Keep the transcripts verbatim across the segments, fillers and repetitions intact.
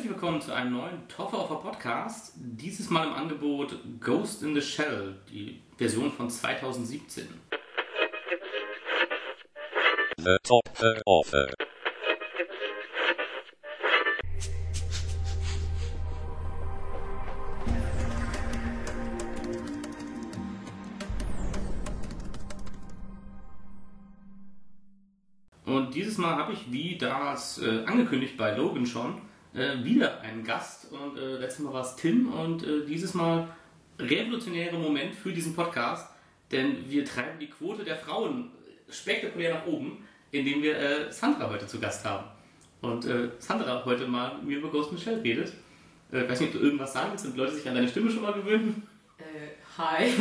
herzlich willkommen zu einem neuen Toffer Podcast. Dieses Mal im Angebot Ghost in the Shell, die Version von zweitausendsiebzehn. The Toffer Offer. Und dieses Mal habe ich, wie damals äh, angekündigt bei Logan schon, äh, wieder einen Gast. Und äh, letztes Mal war es Tim und äh, dieses Mal revolutionärer Moment für diesen Podcast, denn wir treiben die Quote der Frauen spektakulär nach oben, indem wir äh, Sandra heute zu Gast haben. Und äh, Sandra heute mal mit mir über Ghost in the Shell redet. Äh, ich weiß nicht, ob du irgendwas sagen willst, sind Leute sich an deine Stimme schon mal gewöhnen? Äh, hi.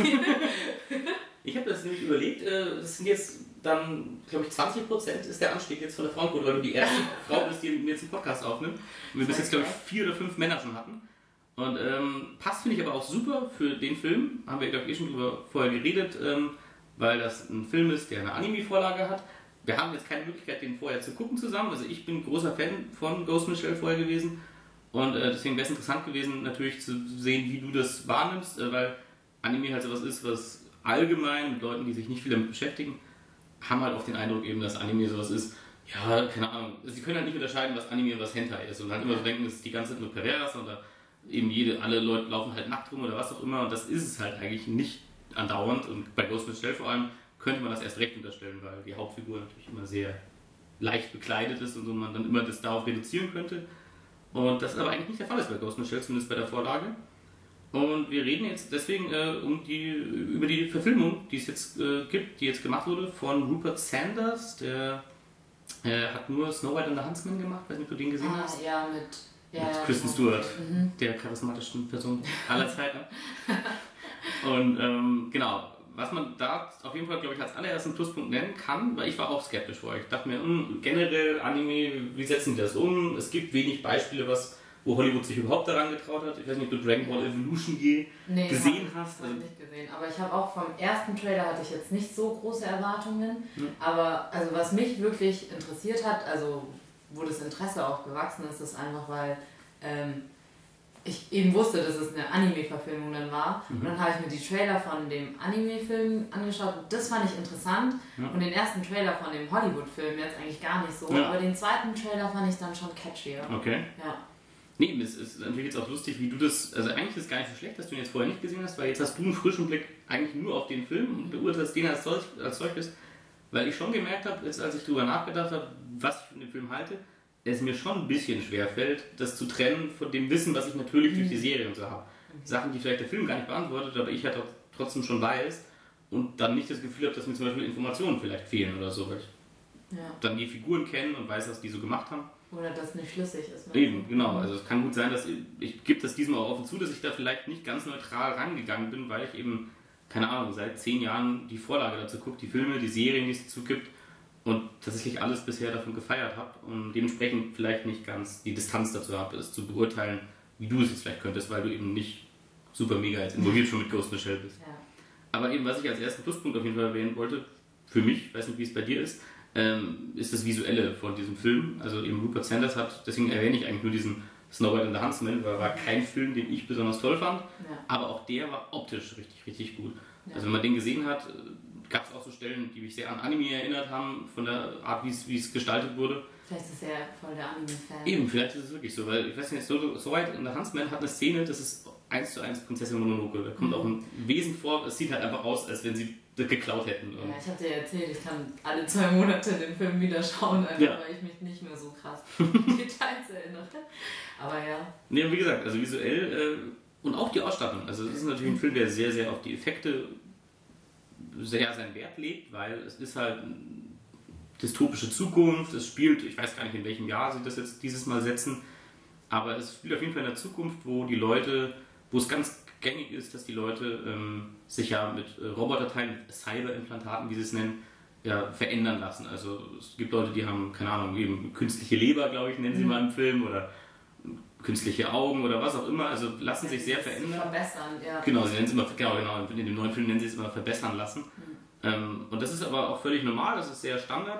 Ich habe das nämlich überlegt, äh, das sind jetzt dann, glaube ich, zwanzig Prozent ist der Anstieg jetzt von der Frauenquote, weil du die erste Frau bist, die mir jetzt einen Podcast aufnimmt. Und wir bis jetzt, glaube ich, vier oder fünf Männer schon hatten. Und ähm, passt, finde ich, aber auch super für den Film. Haben wir, glaube ich, eh schon drüber vorher geredet, ähm, weil das ein Film ist, der eine Anime-Vorlage hat. Wir haben jetzt keine Möglichkeit, den vorher zu gucken zusammen. Also ich bin großer Fan von Ghost in the Shell vorher gewesen. Und äh, deswegen wäre es interessant gewesen, natürlich zu sehen, wie du das wahrnimmst, äh, weil Anime halt sowas ist, was allgemein mit Leuten, die sich nicht viel damit beschäftigen, haben halt auch den Eindruck eben, dass Anime sowas ist, ja, keine Ahnung, sie können halt nicht unterscheiden, was Anime und was Hentai ist und halt immer so denken, es ist die ganze Zeit nur pervers oder eben jede, alle Leute laufen halt nackt rum oder was auch immer und das ist es halt eigentlich nicht andauernd und bei Ghost in the Shell vor allem könnte man das erst recht unterstellen, weil die Hauptfigur natürlich immer sehr leicht bekleidet ist und so man dann immer das darauf reduzieren könnte und das aber eigentlich nicht der Fall ist bei Ghost in the Shell, zumindest bei der Vorlage. Und wir reden jetzt deswegen äh, um die, über die Verfilmung, die es jetzt äh, gibt, die jetzt gemacht wurde von Rupert Sanders. Der äh, hat nur Snow White and the Huntsman gemacht, weiß nicht, ob du den gesehen ah, hast. Ja, mit, ja, mit ja, Kristen Stewart, mhm. der charismatischsten Person aller Zeiten. Und ähm, genau, was man da auf jeden Fall, glaube ich, als allerersten Pluspunkt nennen kann, weil ich war auch skeptisch vor euch. Ich dachte mir, mh, generell Anime, wie setzen die das um? Es gibt wenig Beispiele, was wo Hollywood sich überhaupt daran getraut hat. Ich weiß nicht, ob du Dragon Ball Evolution je nee, gesehen hab, hast. Ich habe nicht gesehen, aber ich habe auch vom ersten Trailer hatte ich jetzt nicht so große Erwartungen. Hm. Aber also was mich wirklich interessiert hat, also wo das Interesse auch gewachsen ist, ist einfach, weil ähm, ich eben wusste, dass es eine Anime-Verfilmung dann war. Mhm. Und dann habe ich mir die Trailer von dem Anime-Film angeschaut und das fand ich interessant. Ja. Und den ersten Trailer von dem Hollywood-Film jetzt eigentlich gar nicht so. Ja. Aber den zweiten Trailer fand ich dann schon catchier. Okay. Ja. Nee, es ist natürlich jetzt auch lustig, wie du das, also eigentlich ist es gar nicht so schlecht, dass du ihn jetzt vorher nicht gesehen hast, weil jetzt hast du einen frischen Blick eigentlich nur auf den Film und beurteilst den als, solch, als solches, weil ich schon gemerkt habe, jetzt als ich drüber nachgedacht habe, was ich von dem Film halte, es mir schon ein bisschen schwerfällt, das zu trennen von dem Wissen, was ich natürlich durch die Serie und so habe. Sachen, die vielleicht der Film gar nicht beantwortet, aber ich halt auch trotzdem schon weiß und dann nicht das Gefühl habe, dass mir zum Beispiel Informationen vielleicht fehlen oder so, weil ich ja. dann die Figuren kenne und weiß, was die so gemacht haben. Oder das nicht schlüssig ist. Eben, genau. Also es kann gut sein, dass ich, ich gebe das diesmal auch offen zu, dass ich da vielleicht nicht ganz neutral rangegangen bin, weil ich eben, keine Ahnung, seit zehn Jahren die Vorlage dazu gucke, die Filme, die Serien, die es dazu gibt und tatsächlich alles bisher davon gefeiert habe und dementsprechend vielleicht nicht ganz die Distanz dazu habe, es zu beurteilen, wie du es jetzt vielleicht könntest, weil du eben nicht super mega jetzt involviert schon mit Ghost in the Shell bist. Ja. Aber eben, was ich als ersten Pluspunkt auf jeden Fall erwähnen wollte, für mich, weiß nicht, wie es bei dir ist, Ähm, ist das Visuelle von diesem Film. Also eben Rupert Sanders hat, deswegen erwähne ich eigentlich nur diesen Snow White and the Huntsman, weil war kein Film, den ich besonders toll fand, ja. aber auch der war optisch richtig, richtig gut. Ja. Also wenn man den gesehen hat, gab es auch so Stellen, die mich sehr an Anime erinnert haben, von der Art, wie es gestaltet wurde. Vielleicht ist er voll der Anime-Fan. Eben, vielleicht ist es wirklich so, weil ich weiß nicht, Snow White and the Huntsman hat eine Szene, das ist eins zu eins Prinzessin Mononoke. Da kommt mhm. auch ein Wesen vor, es sieht halt einfach aus, als wenn sie das geklaut hätten. Ja, ich habe dir erzählt, ich kann alle zwei Monate den Film wieder schauen, einfach ja. weil ich mich nicht mehr so krass an Details erinnere. Aber ja. Nee, wie gesagt, also visuell äh, und auch die Ausstattung. Also es ist natürlich ein Film, der sehr, sehr auf die Effekte sehr seinen Wert legt, weil es ist halt eine dystopische Zukunft, es spielt, ich weiß gar nicht in welchem Jahr sie das jetzt dieses Mal setzen, aber es spielt auf jeden Fall in der Zukunft, wo die Leute, wo es ganz gängig ist, dass die Leute ähm, sich ja mit äh, Roboterteilen, mit Cyberimplantaten, wie sie es nennen, ja, verändern lassen. Also es gibt Leute, die haben, keine Ahnung, eben künstliche Leber, glaube ich, nennen sie mhm. mal im Film, oder künstliche Augen oder was auch immer, also lassen ja, sich sehr verändern. Verbessern, ja. Genau, sie nennen es immer, genau, genau, in dem neuen Film nennen sie es immer verbessern lassen. Mhm. Ähm, und das ist aber auch völlig normal, das ist sehr Standard.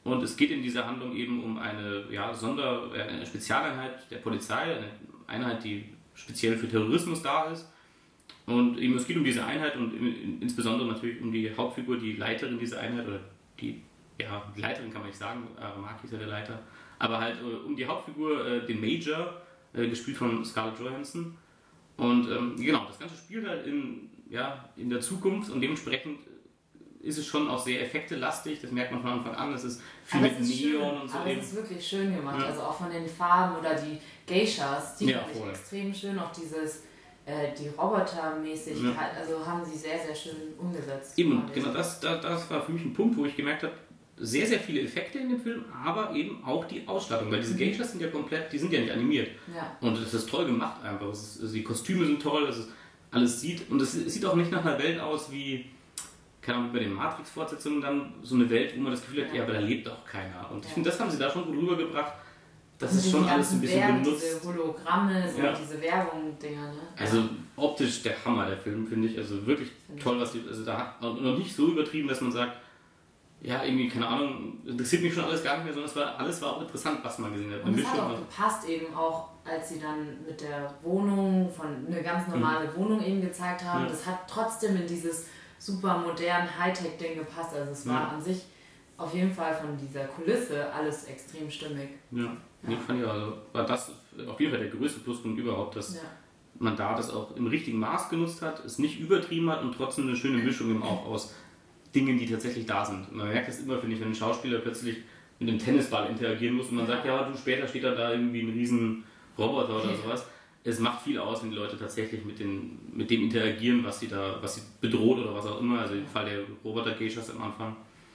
Und es geht in dieser Handlung eben um eine, ja, Sonder-, eine Spezialeinheit der Polizei, eine Einheit, die speziell für Terrorismus da ist. Und eben es geht um diese Einheit und insbesondere natürlich um die Hauptfigur, die Leiterin dieser Einheit, oder die, ja, die Leiterin kann man nicht sagen, Aramaki ist ja der Leiter, aber halt äh, um die Hauptfigur, äh, den Major, äh, gespielt von Scarlett Johansson. Und ähm, genau, das Ganze spielt halt in, ja, in der Zukunft und dementsprechend ist es schon auch sehr effektelastig, das merkt man von Anfang an, es ist viel aber mit ist Neon schön. und so. Aber eben. es ist wirklich schön gemacht, Ja. also auch von den Farben oder die Geishas, die Ja, fand ich voll. extrem schön, auch dieses, äh, die Robotermäßigkeit, ja. also haben sie sehr, sehr schön umgesetzt. Eben, genau, das, das, das war für mich ein Punkt, wo ich gemerkt habe, sehr, sehr viele Effekte in dem Film, aber eben auch die Ausstattung, weil diese Geishas sind ja komplett, die sind ja nicht animiert. Ja. Und es ist toll gemacht einfach, es ist, also die Kostüme sind toll, es ist, alles sieht, und es, es sieht auch nicht nach einer Welt aus wie, keine Ahnung, bei den Matrix-Fortsetzungen dann so eine Welt, wo man das Gefühl hat, ja, ja aber da lebt auch keiner. Und ich ja. finde, das haben sie da schon gut rübergebracht. Das und ist schon alles ein bisschen Werbung, benutzt. Diese Hologramme, so ja. diese Werbung-Dinger, ne? Also optisch der Hammer, der Film, finde ich. Also wirklich find toll, was die, also da hat noch nicht so übertrieben, dass man sagt, ja, irgendwie, keine Ahnung, interessiert mich schon alles gar nicht mehr, sondern es war, alles war auch interessant, was man gesehen hat. Und es hat auch gepasst eben auch, als sie dann mit der Wohnung, von eine ganz normale mhm. Wohnung eben gezeigt haben, ja. das hat trotzdem in dieses super modernen Hightech-Ding gepasst. Also es war ja. an sich auf jeden Fall von dieser Kulisse alles extrem stimmig. Ja, ja. Nee, fand ich also, war das auf jeden Fall der größte Pluspunkt überhaupt, dass ja. man da das auch im richtigen Maß genutzt hat, es nicht übertrieben hat und trotzdem eine schöne Mischung eben auch aus Dingen, die tatsächlich da sind. Man merkt das immer, finde ich, wenn ein Schauspieler plötzlich mit einem Tennisball interagieren muss und man ja. sagt, ja, du, später steht da, da irgendwie ein riesen Roboter oder sowas. Es macht viel aus, wenn die Leute tatsächlich mit, den, mit dem interagieren, was sie da, was sie bedroht oder was auch immer. Also im Fall der Roboter-Geishas am Anfang.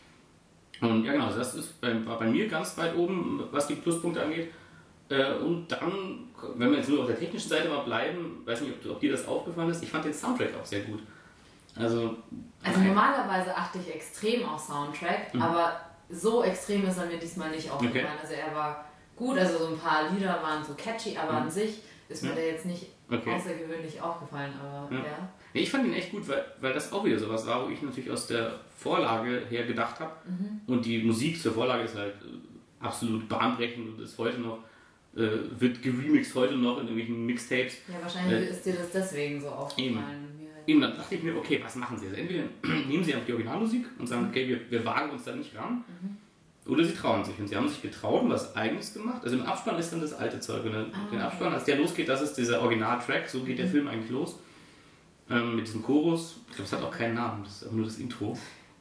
Und ja genau, das ist bei, war bei mir ganz weit oben, was die Pluspunkte angeht. Und dann, wenn wir jetzt nur auf der technischen Seite mal bleiben, weiß nicht, ob, ob dir das aufgefallen ist, ich fand den Soundtrack auch sehr gut. Also, also normalerweise achte ich extrem auf Soundtrack, mhm. aber so extrem ist er mir diesmal nicht aufgefallen. Okay. Also er war gut, also so ein paar Lieder waren so catchy, aber mhm. an sich ist mir ja. der jetzt nicht okay. außergewöhnlich aufgefallen. Aber ja. ja. Ich fand ihn echt gut, weil, weil das auch wieder sowas war, wo ich natürlich aus der Vorlage her gedacht habe. Mhm. Und die Musik zur Vorlage ist halt absolut bahnbrechend und ist heute noch, äh, wird geremixed heute noch in irgendwelchen Mixtapes. Ja, wahrscheinlich äh, ist dir das deswegen so aufgefallen. Eben. Eben, dann dachte ich mir, okay, was machen sie jetzt? Entweder nehmen sie einfach die Originalmusik und sagen, okay, wir, wir wagen uns da nicht ran, mhm. oder sie trauen sich. Und sie haben sich getraut und was Eigenes gemacht. Also im Abspann ist dann das alte Zeug. Und ah, den Abspann, als der losgeht, das ist dieser Originaltrack, so geht mhm. der Film eigentlich los. Ähm, mit diesem Chorus. Ich glaube, es hat auch keinen Namen, das ist auch nur das Intro.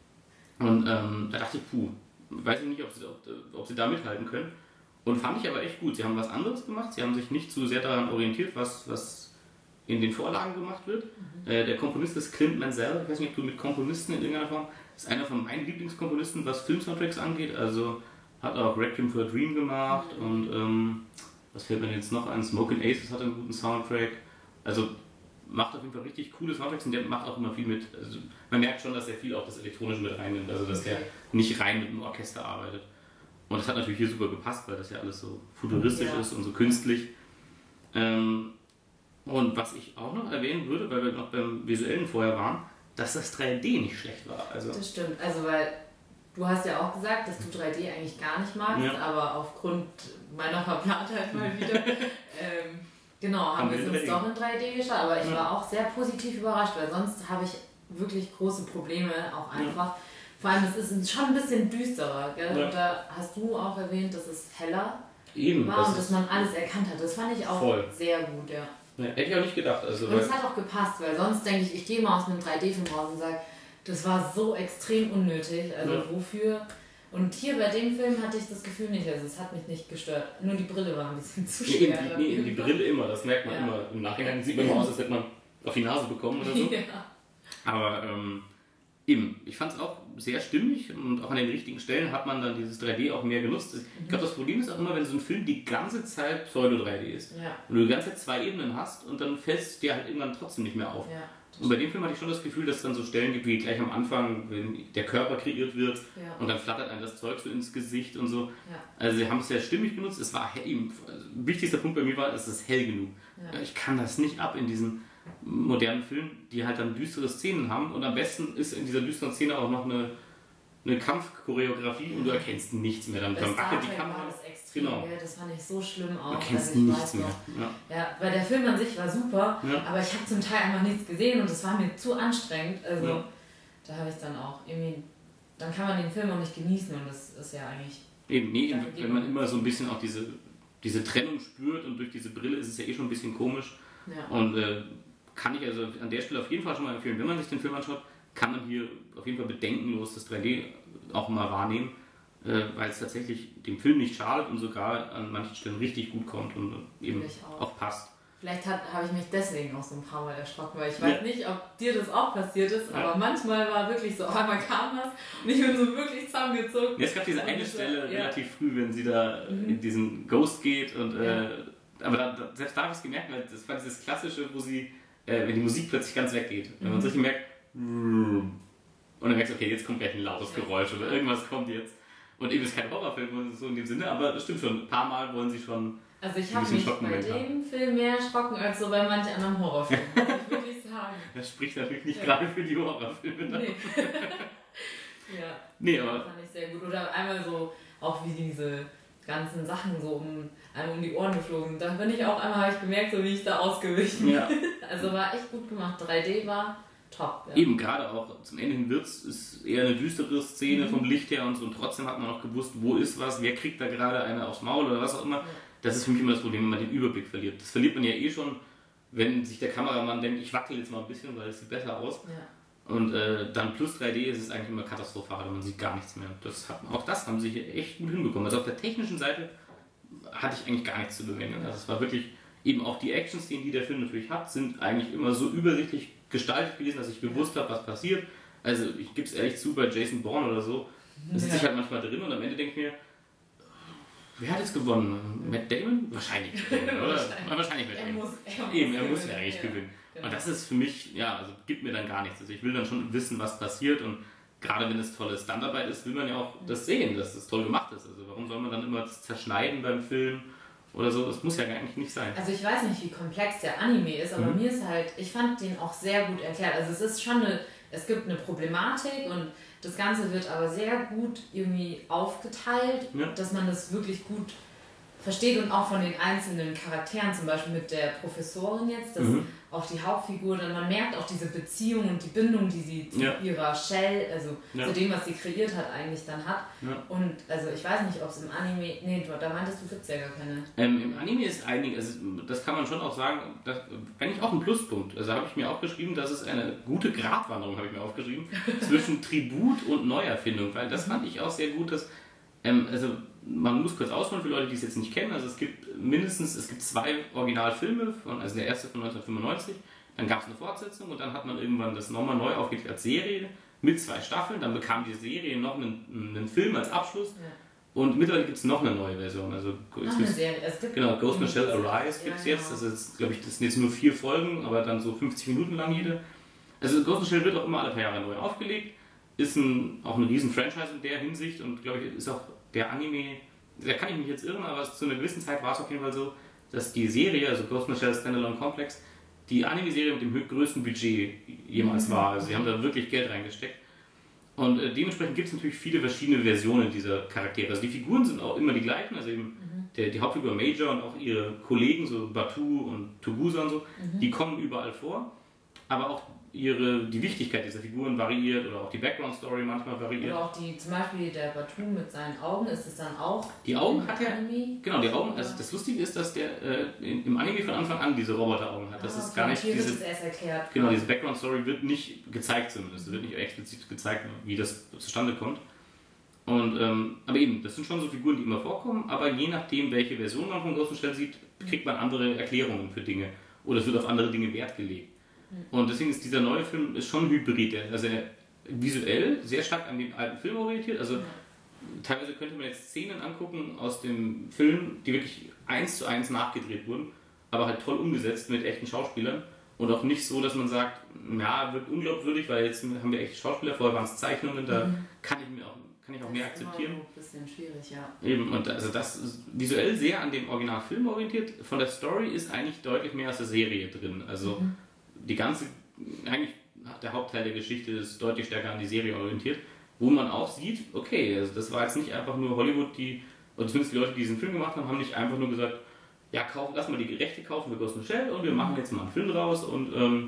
Und ähm, da dachte ich, puh, weiß ich nicht, ob sie, ob, ob sie da mithalten können. Und fand ich aber echt gut. Sie haben was anderes gemacht, sie haben sich nicht zu sehr daran orientiert, was, was in den Vorlagen gemacht wird. Mhm. Äh, der Komponist ist Clint Mansell. Ich weiß nicht, ob du mit Komponisten in irgendeiner Form. Ist einer von meinen Lieblingskomponisten, was Film-Soundtracks angeht. Also hat auch Requiem for a Dream gemacht mhm. und ähm, was fällt mir jetzt noch ein? Smoke and Aces hat einen guten Soundtrack. Also macht auf jeden Fall richtig coole Soundtracks und der macht auch immer viel mit. Also man merkt schon, dass er viel auch das Elektronische mit reinnimmt. Also dass okay. der nicht rein mit dem Orchester arbeitet. Und das hat natürlich hier super gepasst, weil das ja alles so futuristisch ja. ist und so künstlich. Ähm, Und was ich auch noch erwähnen würde, weil wir noch beim Visuellen vorher waren, dass das drei D nicht schlecht war. Also das stimmt, also weil du hast ja auch gesagt, dass du drei D eigentlich gar nicht magst, ja. aber aufgrund meiner Verplantheit mal wieder, ähm, genau, haben, haben wir es uns doch in drei D geschaut, aber ich ja. war auch sehr positiv überrascht, weil sonst habe ich wirklich große Probleme auch einfach. Ja. Vor allem, es ist schon ein bisschen düsterer, gell? Ja. Und da hast du auch erwähnt, dass es heller Eben, war das und dass man alles erkannt hat. Das fand ich auch voll. Sehr gut, ja. Ja, hätte ich auch nicht gedacht. Also, und es hat auch gepasst, weil sonst denke ich, ich gehe mal aus einem drei D-Film raus und sage, das war so extrem unnötig, also ja. wofür? Und hier bei dem Film hatte ich das Gefühl nicht, also es hat mich nicht gestört, nur die Brille war ein bisschen zu schwer. Nee, nee, die Brille immer, das merkt man ja. immer. Im Nachhinein sieht man aus, als hätte man auf die Nase bekommen oder so. Ja. Aber ähm, eben, ich fand es auch sehr stimmig und auch an den richtigen Stellen hat man dann dieses drei D auch mehr genutzt. Ich glaube, das Problem ist auch immer, wenn so ein Film die ganze Zeit Pseudo drei D ist. Ja. Und du die ganze Zeit zwei Ebenen hast und dann fällt es dir halt irgendwann trotzdem nicht mehr auf. Ja, und bei dem Film hatte ich schon das Gefühl, dass es dann so Stellen gibt, wie gleich am Anfang, wenn der Körper kreiert wird ja. und dann flattert einem das Zeug so ins Gesicht und so. Ja. Also sie haben es sehr stimmig genutzt. Es war hell, also, wichtigster Punkt bei mir war, es ist hell genug. Ja. Ich kann das nicht ab in diesen modernen Filmen, die halt dann düstere Szenen haben und am besten ist in dieser düsteren Szene auch noch eine eine Kampfchoreografie und du erkennst nichts mehr. Dann, Bei dann Star wackelt die Trek Kamera. war das extrem, Genau. gell? Das fand ich so schlimm auch. Du kennst also ich nichts weiß mehr. noch. Ja. Ja, weil der Film an sich war super, Ja. aber ich habe zum Teil einfach nichts gesehen und es war mir zu anstrengend. Also Ja. da habe ich dann auch irgendwie, dann kann man den Film auch nicht genießen und das ist ja eigentlich... Eben, nee, Dafür wenn man immer so ein bisschen auch diese, diese Trennung spürt und durch diese Brille ist es ja eh schon ein bisschen komisch. Ja. Und äh, kann ich also an der Stelle auf jeden Fall schon mal empfehlen, wenn man sich den Film anschaut, kann man hier auf jeden Fall bedenkenlos das drei D auch mal wahrnehmen, äh, weil es tatsächlich dem Film nicht schadet und sogar an manchen Stellen richtig gut kommt und eben auch. auch passt. Vielleicht habe ich mich deswegen auch so ein paar Mal erschrocken, weil ich weiß Ja. nicht, ob dir das auch passiert ist, Ja. aber manchmal war wirklich so, auf einmal kam was und ich bin so wirklich zusammengezogen. Ja, es gab diese Und eine diese- Stelle ja. relativ früh, wenn sie da Mhm. in diesen Ghost geht und Ja. äh, aber da, da, selbst da habe ich es gemerkt, weil das war dieses klassische, wo sie, äh, wenn die Musik plötzlich ganz weggeht, wenn man Mhm. so richtig merkt, und dann merkst du, okay, jetzt kommt gleich ein lautes Ja. Geräusch oder irgendwas kommt jetzt. Und eben ist kein Horrorfilm so in dem Sinne, aber das stimmt schon, ein paar Mal wollen sie schon. Also ich ein habe bisschen mich bei Schockmoment dem Film mehr erschrocken als so bei manchen anderen Horrorfilmen, muss ich wirklich sagen. Das spricht natürlich nicht Ja. gerade für die Horrorfilme. Ne? Nee. ja, Nee, das aber fand ich sehr gut. Oder einmal so, auch wie diese ganzen Sachen so um, einem um die Ohren geflogen sind. Da bin ich auch einmal, habe ich gemerkt, so wie ich da ausgewichen. ja. Also war echt gut gemacht. drei D war top. Ja. Eben, gerade auch zum Ende hin wird es eher eine düstere Szene Mhm. vom Licht her und so und trotzdem hat man auch gewusst, wo ist was, wer kriegt da gerade eine aufs Maul oder was auch immer. Ja. Das ist für mich immer das Problem, wenn man den Überblick verliert. Das verliert man ja eh schon, wenn sich der Kameramann denkt, ich wackel jetzt mal ein bisschen, weil es sieht besser aus. Ja. Und äh, dann plus drei D ist es eigentlich immer katastrophal, man sieht gar nichts mehr. Das hat, auch das haben sie hier echt gut hinbekommen. Also auf der technischen Seite hatte ich eigentlich gar nichts zu bemängeln. Also es war wirklich, eben auch die Action-Szenen, die der Film natürlich hat, sind eigentlich immer so übersichtlich gestaltet gewesen, dass ich gewusst habe, was passiert. Also ich gebe es ehrlich zu, bei Jason Bourne oder so, da sitze ich Ja. halt manchmal drin und am Ende denke ich mir, wer hat jetzt gewonnen? Matt Damon? Wahrscheinlich Matt Damon, oder? Wahrscheinlich. Wahrscheinlich Matt Er Damon. muss, er muss Eben, er muss ja gewinnen. eigentlich Ja. gewinnen. Genau. Und das ist für mich, ja, also gibt mir dann gar nichts. Also ich will dann schon wissen, was passiert und gerade wenn es tolle Standarbeit ist, will man ja auch das sehen, dass es toll gemacht ist. Also warum soll man dann immer das zerschneiden beim Film oder so? Das muss ja eigentlich nicht sein. Also ich weiß nicht, wie komplex der Anime ist, aber Mhm. mir ist halt, ich fand den auch sehr gut erklärt. Also es ist schon eine, es gibt eine Problematik und das Ganze wird aber sehr gut irgendwie aufgeteilt, Ja. dass man das wirklich gut versteht und auch von den einzelnen Charakteren, zum Beispiel mit der Professorin jetzt, dass Mhm. auch die Hauptfigur, dann man merkt auch diese Beziehung und die Bindung, die sie zu Ja. ihrer Shell, also Ja. zu dem, was sie kreiert hat, eigentlich dann hat. Ja. Und also ich weiß nicht, ob es im Anime, nee, du, da meintest du, gibt es ja gar keine. Ähm, Im Anime ist einig, also das kann man schon auch sagen, das eigentlich auch ein Pluspunkt. Also habe ich mir aufgeschrieben, dass es eine gute Gratwanderung, habe ich mir aufgeschrieben, zwischen Tribut und Neuerfindung, weil das fand ich auch sehr gut, dass, ähm, also man muss kurz ausholen für Leute, die es jetzt nicht kennen, also es gibt mindestens, es gibt zwei Originalfilme, von, also der erste von neunzehnhundertfünfundneunzig, dann gab es eine Fortsetzung und dann hat man irgendwann das nochmal neu aufgelegt als Serie mit zwei Staffeln, dann bekam die Serie noch einen, einen Film als Abschluss. Ja. Und mittlerweile gibt es noch eine neue Version. Also, Noch jetzt eine gibt's- Serie. Es gibt Genau, Ghost in the Shell Arise Ja, gibt es genau. jetzt. Das ist, glaube ich, das sind jetzt nur vier Folgen, aber dann so fünfzig Minuten lang jede. Also Ghost in the Shell wird auch immer alle paar Jahre neu aufgelegt. Ist ein, auch ein riesen Franchise in der Hinsicht und glaube ich, ist auch der Anime, da kann ich mich jetzt irren, aber zu einer gewissen Zeit war es auf jeden Fall so, dass die Serie, also Ghost in the Shell Standalone Complex, die Anime-Serie mit dem hö- größten Budget jemals war. Also sie haben da wirklich Geld reingesteckt. Und äh, dementsprechend gibt es natürlich viele verschiedene Versionen dieser Charaktere. Also die Figuren sind auch immer die gleichen, also eben der, die Hauptfigur Major und auch ihre Kollegen, so Batu und Tugusa und so, die kommen überall vor. Aber auch ihre, die Wichtigkeit dieser Figuren variiert oder auch die Background-Story manchmal variiert. Oder auch die, zum Beispiel der Batu mit seinen Augen, ist es dann auch Die Augen im hat er, Anime? genau, die Augen, also das Lustige ist, dass der äh, in- im Anime von Anfang an diese Roboteraugen hat. Das Ah, ist okay, gar nicht hier wird diese, es erst erklärt. genau, diese Background-Story wird nicht gezeigt zumindest. Es wird nicht explizit gezeigt, wie das zustande kommt. Und, ähm, aber eben, das sind schon so Figuren, die immer vorkommen, aber je nachdem, welche Version man von Ghost in the Shell sieht, kriegt man andere Erklärungen für Dinge. Oder es wird auf andere Dinge Wert gelegt. Und deswegen ist dieser neue Film ist schon Hybrid. Also er visuell sehr stark an den alten Film orientiert. Also teilweise könnte man jetzt Szenen angucken aus dem Film, die wirklich eins zu eins nachgedreht wurden, aber halt toll umgesetzt mit echten Schauspielern. Und auch nicht so, dass man sagt, ja, wirkt unglaubwürdig, weil jetzt haben wir echte Schauspieler, vorher waren es Zeichnungen, da kann ich mir auch, kann ich auch Das mehr ist immer akzeptieren. so ein bisschen schwierig, ja. Eben, und also das ist visuell sehr an dem Originalfilm orientiert. Von der Story ist eigentlich deutlich mehr aus der Serie drin. Also die ganze, eigentlich der Hauptteil der Geschichte ist deutlich stärker an die Serie orientiert. wo man auch sieht, okay, also das war jetzt nicht einfach nur Hollywood, die, oder zumindest die Leute, die diesen Film gemacht haben, haben nicht einfach nur gesagt, ja, kauf, lass mal die Rechte kaufen für Ghost in the Shell und wir machen jetzt mal einen Film draus und ähm,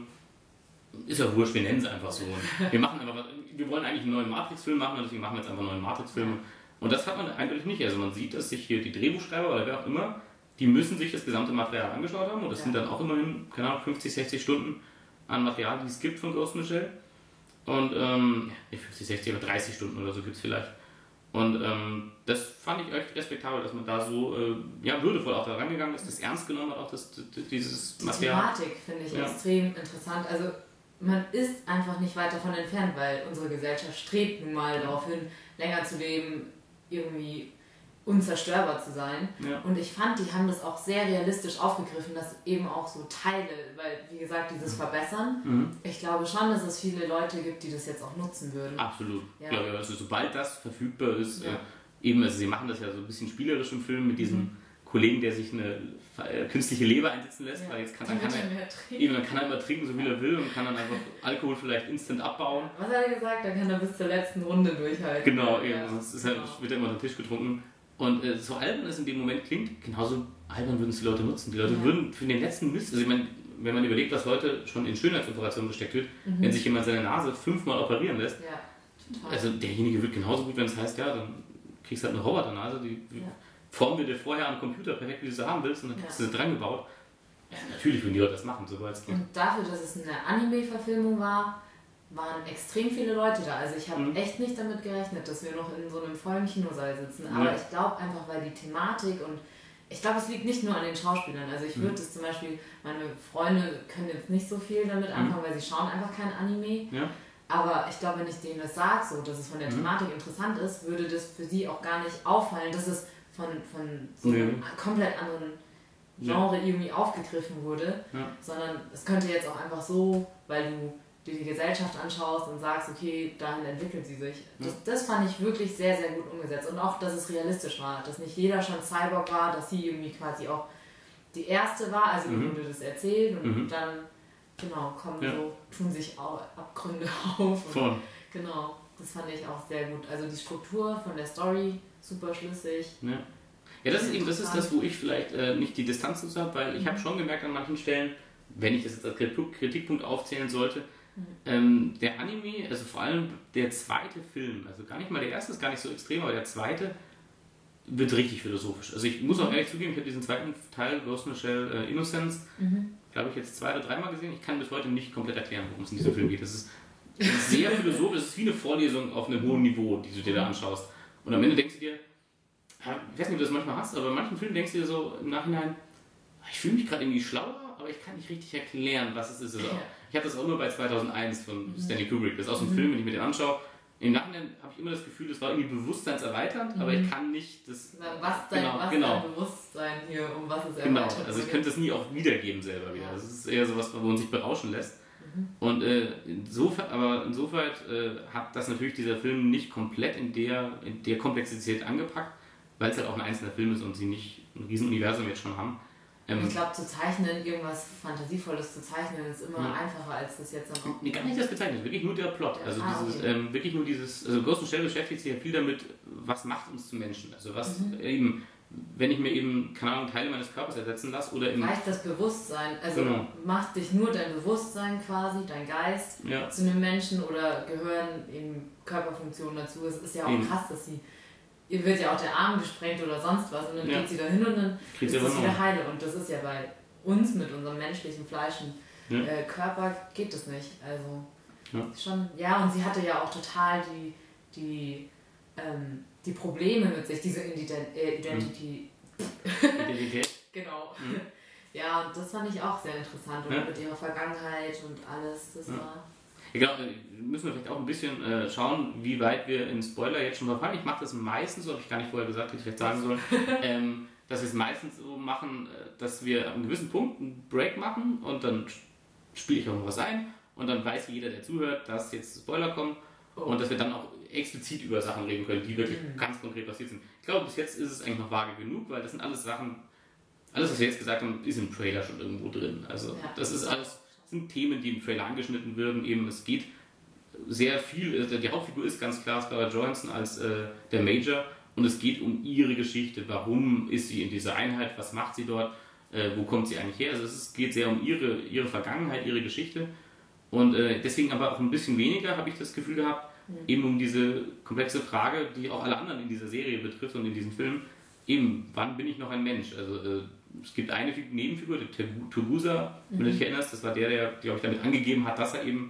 ist ja wurscht, wir nennen es einfach so. Und wir machen einfach, wir wollen eigentlich einen neuen Matrix-Film machen und deswegen machen wir jetzt einfach einen neuen Matrix-Film. Und das hat man eindeutig nicht. Also man sieht, dass sich hier die Drehbuchschreiber oder wer auch immer, die müssen sich das gesamte Material angeschaut haben und das ja. sind dann auch immerhin, keine Ahnung, fünfzig, sechzig Stunden an Material, die es gibt von Ghost in the Shell. Und ähm, nicht fünfzig, sechzig, aber dreißig Stunden oder so gibt es vielleicht. Und ähm, das fand ich echt respektabel, dass man da so äh, ja, würdevoll auch da rangegangen ist, das ernst genommen hat, auch das, das, dieses Material. Die Thematik finde ich ja. extrem interessant. Also man ist einfach nicht weit davon entfernt, weil unsere Gesellschaft strebt nun mal darauf hin, länger zu leben, irgendwie unzerstörbar zu sein. Ja. Und ich fand, die haben das auch sehr realistisch aufgegriffen, dass eben auch so Teile, weil wie gesagt, dieses Verbessern, mhm. ich glaube schon, dass es viele Leute gibt, die das jetzt auch nutzen würden. Absolut. Ja. Ich glaube, also sobald das verfügbar ist, Ja. äh, eben, also sie machen das ja so ein bisschen spielerisch im Film mit diesem mhm. Kollegen, der sich eine äh, künstliche Leber einsetzen lässt, ja. weil jetzt kann, dann kann, er, eben, dann kann er immer trinken, so viel er will und kann dann einfach Alkohol vielleicht instant abbauen. Was hat er gesagt? Dann kann er bis zur letzten Runde durchhalten. Genau, eben, ja. sonst ist er, genau. wird er immer unter den Tisch getrunken. Und äh, so albern es in dem Moment klingt, genauso albern würden es die Leute nutzen. Die Leute ja. würden für den letzten Mist, also ich meine, wenn man überlegt, was heute schon in Schönheitsoperationen gesteckt wird, mhm. wenn sich jemand seine Nase fünfmal operieren lässt, ja, total. Also derjenige wird genauso gut, wenn es heißt, ja, dann kriegst du halt eine Roboternase, die ja. formen wir dir vorher am Computer perfekt, wie du sie haben willst, und dann kriegst ja. du sie dran gebaut. Ja, natürlich würden die Leute das machen, sobald es geht. Und dafür, dass es eine Anime-Verfilmung war, waren extrem viele Leute da. Also ich habe mhm. echt nicht damit gerechnet, dass wir noch in so einem vollen Kinosaal sitzen. Aber ja. ich glaube einfach, weil die Thematik und ich glaube, es liegt nicht nur an den Schauspielern. Also ich würde es mhm. zum Beispiel, meine Freunde können jetzt nicht so viel damit anfangen, mhm. weil sie schauen einfach kein Anime. Ja. Aber ich glaube, wenn ich denen das sage, so, dass es von der mhm. Thematik interessant ist, würde das für sie auch gar nicht auffallen, dass es von, von so einem mhm. komplett anderen Genre ja. irgendwie aufgegriffen wurde. Ja. Sondern es könnte jetzt auch einfach so, weil du dir die Gesellschaft anschaust und sagst, okay, dahin entwickelt sie sich. Das, das fand ich wirklich sehr, sehr gut umgesetzt. Und auch, dass es realistisch war, dass nicht jeder schon Cyborg war, dass sie irgendwie quasi auch die erste war, also mhm. wurde das erzählt und mhm. dann, genau, kommen ja. so, tun sich auch Abgründe auf. Und, genau, das fand ich auch sehr gut. Also die Struktur von der Story, super schlüssig. Ja, ja das ist eben, das ist das, wo ich vielleicht äh, nicht die Distanz dazu habe, weil ich mhm. habe schon gemerkt an manchen Stellen, wenn ich das jetzt als Kritikpunkt aufzählen sollte, Ähm, der Anime, also vor allem der zweite Film, also gar nicht mal der erste ist gar nicht so extrem, aber der zweite wird richtig philosophisch. Also ich muss auch ehrlich zugeben, ich habe diesen zweiten Teil, Ghost in the Shell äh, Innocence, mhm. glaube ich jetzt zwei oder dreimal gesehen. Ich kann bis heute nicht komplett erklären, worum es in diesem Film geht. Das ist sehr philosophisch, es ist wie eine Vorlesung auf einem hohen Niveau, die du dir da anschaust. Und am Ende denkst du dir, ich weiß nicht, ob du das manchmal hast, aber in manchen Filmen denkst du dir so im Nachhinein, ich fühle mich gerade irgendwie schlauer, aber ich kann nicht richtig erklären, was es ist. Also ich hatte das auch nur bei zweitausendeins von mhm. Stanley Kubrick. Das ist auch so ein mhm. Film, wenn ich mir den anschaue. Im Nachhinein habe ich immer das Gefühl, das war irgendwie bewusstseinserweiternd, mhm. aber ich kann nicht das... Was dein, genau, was genau. dein Bewusstsein hier, um was es genau. erweitert. Also ich könnte das nie auch wiedergeben selber wieder. Ja. Das ist eher sowas, wo man sich berauschen lässt. Mhm. Und äh, insofern, aber insofern äh, hat das natürlich dieser Film nicht komplett in der, in der Komplexität angepackt, weil es halt auch ein einzelner Film ist und sie nicht ein Riesenuniversum jetzt schon haben. Ähm, ich glaube, zu zeichnen, irgendwas Fantasievolles zu zeichnen, ist immer ja. einfacher, als das jetzt dann auch... Nee, gar nicht das gezeichnet, wirklich nur der Plot. Also ah, dieses, okay. ähm, wirklich nur dieses, also Ghost in the Shell beschäftigt sich ja viel damit, was macht uns zu Menschen. Also was mhm. eben, wenn ich mir eben, keine Ahnung, Teile meines Körpers ersetzen lasse oder im... Reicht das Bewusstsein, also genau. macht dich nur dein Bewusstsein quasi, dein Geist ja. zu einem Menschen oder gehören eben Körperfunktionen dazu. Es ist ja auch eben. krass, dass sie... Ihr wird ja auch der Arm gesprengt oder sonst was und dann ja. geht sie da hin und dann Kriegt ist es wieder heile. Und das ist ja bei uns mit unserem menschlichen Fleischen ja. äh, Körper geht das nicht. Also ja. schon, ja, und sie hatte ja auch total die, die, ähm, die Probleme mit sich, diese Ident äh, Identity. Identität. Genau. Mhm. Ja, und das fand ich auch sehr interessant. Und ja. mit ihrer Vergangenheit und alles, das ja. war... Ich glaube, müssen wir vielleicht auch ein bisschen äh, schauen, wie weit wir in Spoiler jetzt schon verfallen. Ich mache das meistens, so habe ich gar nicht vorher gesagt, hätte ich vielleicht sagen sollen, ähm, dass wir es meistens so machen, dass wir an einem gewissen Punkt einen Break machen und dann spiele ich auch noch was ein und dann weiß jeder, der zuhört, dass jetzt Spoiler kommen oh. und dass wir dann auch explizit über Sachen reden können, die wirklich mhm. ganz konkret passiert sind. Ich glaube, bis jetzt ist es eigentlich noch vage genug, weil das sind alles Sachen, alles, was wir jetzt gesagt haben, ist im Trailer schon irgendwo drin. Also ja. das ist alles... sind Themen, die im Trailer angeschnitten werden. Eben, es geht sehr viel, also die Hauptfigur ist ganz klar Scarlett Johansson als äh, der Major und es geht um ihre Geschichte. Warum ist sie in dieser Einheit? Was macht sie dort? Äh, wo kommt sie eigentlich her? Also es ist, geht sehr um ihre, ihre Vergangenheit, ihre Geschichte und äh, deswegen aber auch ein bisschen weniger, habe ich das Gefühl gehabt, mhm. eben um diese komplexe Frage, die auch alle anderen in dieser Serie betrifft und in diesem Film, eben, wann bin ich noch ein Mensch? Also äh, es gibt eine Nebenfigur, der Tugusa, wenn mhm. du dich erinnerst, das war der, der, glaube ich, damit angegeben hat, dass er eben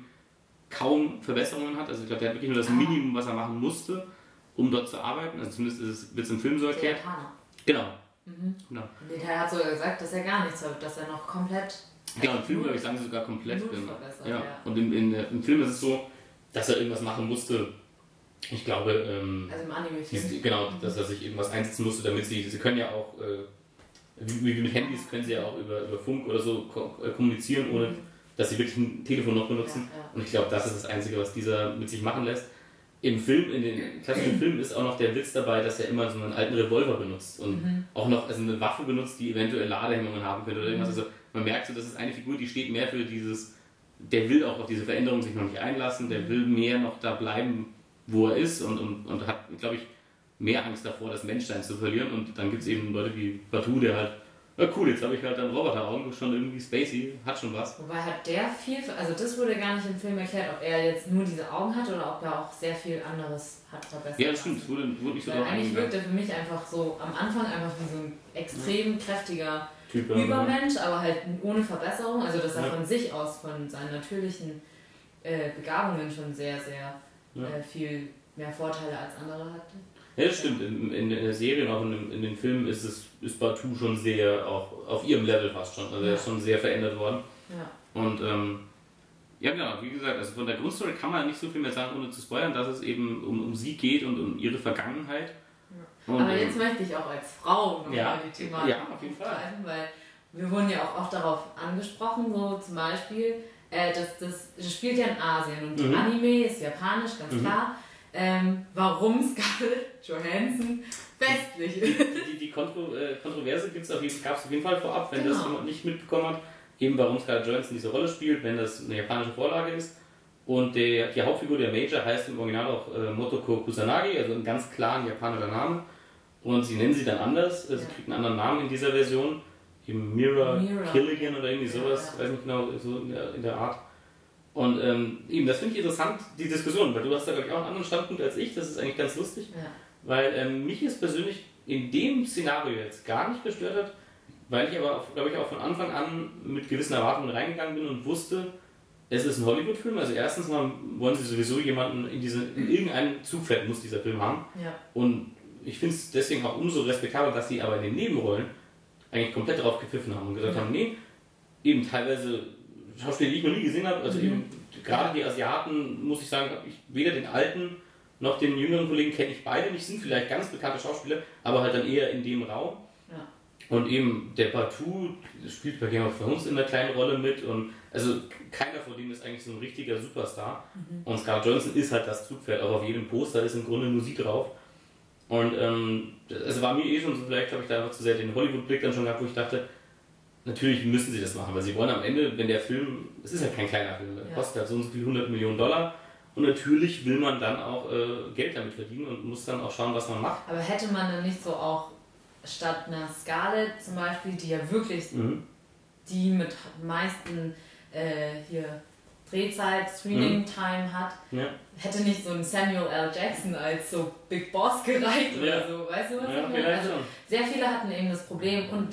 kaum Verbesserungen hat. Also ich glaube, der hat wirklich nur das Minimum, was er machen musste, um dort zu arbeiten. Also zumindest wird es im Film so erklärt. Genau. Mhm. genau. Der hat sogar gesagt, dass er gar nichts hat, dass er noch komplett... Genau, im Film, glaube ich, sagen sie sogar komplett. Ja. Ja. Und im, in, im Film ist es so, dass er irgendwas machen musste. Ich glaube, ähm, also im Anime-Film. Genau, dass er sich irgendwas einsetzen musste, damit sie, sie können ja auch, äh, wie, wie mit Handys können sie ja auch über, über Funk oder so kommunizieren, ohne... Mhm. dass sie wirklich ein Telefon noch benutzen. Ja, ja. Und ich glaube, das ist das Einzige, was dieser mit sich machen lässt. Im Film, in den klassischen Filmen ist auch noch der Witz dabei, dass er immer so einen alten Revolver benutzt und mhm. auch noch also eine Waffe benutzt, die eventuell Ladehemmungen haben könnte oder irgendwas. Also man merkt so, das ist eine Figur, die steht mehr für dieses, der will auch auf diese Veränderung sich noch nicht einlassen, der will mehr noch da bleiben, wo er ist und, und, und hat, glaube ich, mehr Angst davor, das Menschsein zu verlieren. Und dann gibt es eben Leute wie Batu, der halt ja, cool, jetzt habe ich halt einen Roboteraugen, schon irgendwie spacey, hat schon was. Wobei hat der viel, also das wurde gar nicht im Film erklärt, ob er jetzt nur diese Augen hat oder ob er auch sehr viel anderes hat verbessert. Ja, das stimmt, es wurde, wurde nicht so drauf eingegangen. Eigentlich wirkt er für mich einfach so am Anfang einfach wie so ein extrem ja. kräftiger typ, Übermensch, ja. aber halt ohne Verbesserung, also dass er ja. von sich aus, von seinen natürlichen äh, Begabungen schon sehr, sehr ja. äh, viel mehr Vorteile als andere hatte. Ja, das stimmt. In, in der Serie und auch in, in den Filmen ist es ist Batu schon sehr, auch auf ihrem Level fast schon. Also ja. er ist schon sehr verändert worden. Ja. Und ähm, ja genau, wie gesagt, also von der Grundstory kann man nicht so viel mehr sagen, ohne zu spoilern, dass es eben um, um sie geht und um ihre Vergangenheit. Ja. Und, Aber jetzt ähm, möchte ich auch als Frau noch ja, mal die Thematik ja, auf jeden Fall. Weil wir wurden ja auch oft darauf angesprochen, so zum Beispiel, äh, dass das, das spielt ja in Asien und mhm. die Anime ist japanisch, ganz mhm. klar. Ähm, warum Scarlett Johansson westlich ist. Die, die, die Kontro, äh, Kontroverse gab es auf jeden Fall vorab, wenn genau. das jemand nicht mitbekommen hat, eben warum Scarlett Johansson diese Rolle spielt, wenn das eine japanische Vorlage ist. Und der, die Hauptfigur, der Major, heißt im Original auch äh, Motoko Kusanagi, also ein ganz klaren japanischer Name. Und sie nennen sie dann anders, also sie ja. kriegt einen anderen Namen in dieser Version, eben Mira, Mira. Killigan oder irgendwie sowas, ja, ja. weiß nicht genau, so in der, in der Art. Und ähm, eben, das finde ich interessant, die Diskussion, weil du hast da, glaube ich, auch einen anderen Standpunkt als ich, das ist eigentlich ganz lustig, ja. weil ähm, mich es persönlich in dem Szenario jetzt gar nicht gestört hat, weil ich aber, glaube ich, auch von Anfang an mit gewissen Erwartungen reingegangen bin und wusste, es ist ein Hollywood-Film, also erstens mal wollen sie sowieso jemanden in, diese, in irgendein Zugpferd muss dieser Film haben ja. und ich finde es deswegen auch umso respektabler, dass sie aber in den Nebenrollen eigentlich komplett drauf gepfiffen haben und gesagt ja. haben, nee, eben teilweise Schauspieler, die ich noch nie gesehen habe, also mhm. eben gerade die Asiaten, muss ich sagen, habe ich weder den alten noch den jüngeren Kollegen kenne ich beide nicht, sind vielleicht ganz bekannte Schauspieler, aber halt dann eher in dem Raum. Ja. Und eben der Batu spielt bei Game of Thrones in einer kleinen Rolle mit und also keiner von denen ist eigentlich so ein richtiger Superstar. Mhm. Und Scarlett Johansson ist halt das Zugpferd, auch auf jedem Poster ist im Grunde Musik drauf. Und ähm, es war mir eh schon so, vielleicht habe ich da einfach zu sehr den Hollywood-Blick dann schon gehabt, wo ich dachte, natürlich müssen sie das machen, weil sie wollen am Ende, wenn der Film, es ist ja kein kleiner Film, der ja. kostet halt so und so viel hundert Millionen Dollar und natürlich will man dann auch äh, Geld damit verdienen und muss dann auch schauen, was man macht. Aber hätte man dann nicht so auch statt einer Scarlett zum Beispiel, die ja wirklich mhm. die mit meisten äh, hier Drehzeit, Screening-Time mhm. hat, ja. hätte nicht so ein Samuel L. Jackson als so Big Boss gereicht ja. oder so, weißt du was ja, ich meine? Also sehr viele hatten eben das Problem und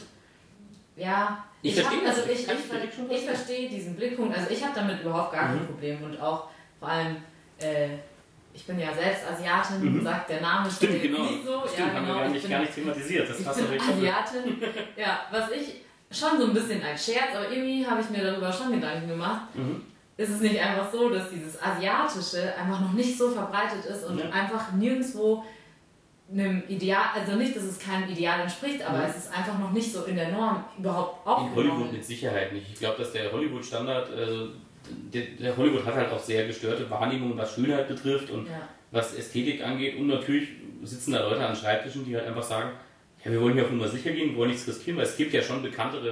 ja, ich, ich, verstehe, hab, also ich, ich, ich, ich verstehe diesen Blickpunkt, also ich habe damit überhaupt gar kein mhm. Problem und auch vor allem, äh, ich bin ja selbst Asiatin, mhm. sagt der Name schon jetzt genau. nicht so. Stimmt, ja, haben genau, wir gar ich nicht, bin, gar nicht thematisiert. Das ich hast bin du Asiatin, ja, was ich schon so ein bisschen als Scherz, aber irgendwie habe ich mir darüber schon Gedanken gemacht. Mhm. Ist es nicht einfach so, dass dieses Asiatische einfach noch nicht so verbreitet ist und ja. einfach nirgendwo einem Ideal, also nicht, dass es keinem Ideal entspricht, aber mhm. es ist einfach noch nicht so in der Norm überhaupt aufgenommen. In Hollywood mit Sicherheit nicht. Ich glaube, dass der Hollywood-Standard, also der, der Hollywood hat halt auch sehr gestörte Wahrnehmungen, was Schönheit betrifft und ja. was Ästhetik angeht und natürlich sitzen da Leute an Schreibtischen, die halt einfach sagen, ja, wir wollen hier auf Nummer sicher gehen, wir wollen nichts riskieren, weil es gibt ja schon bekanntere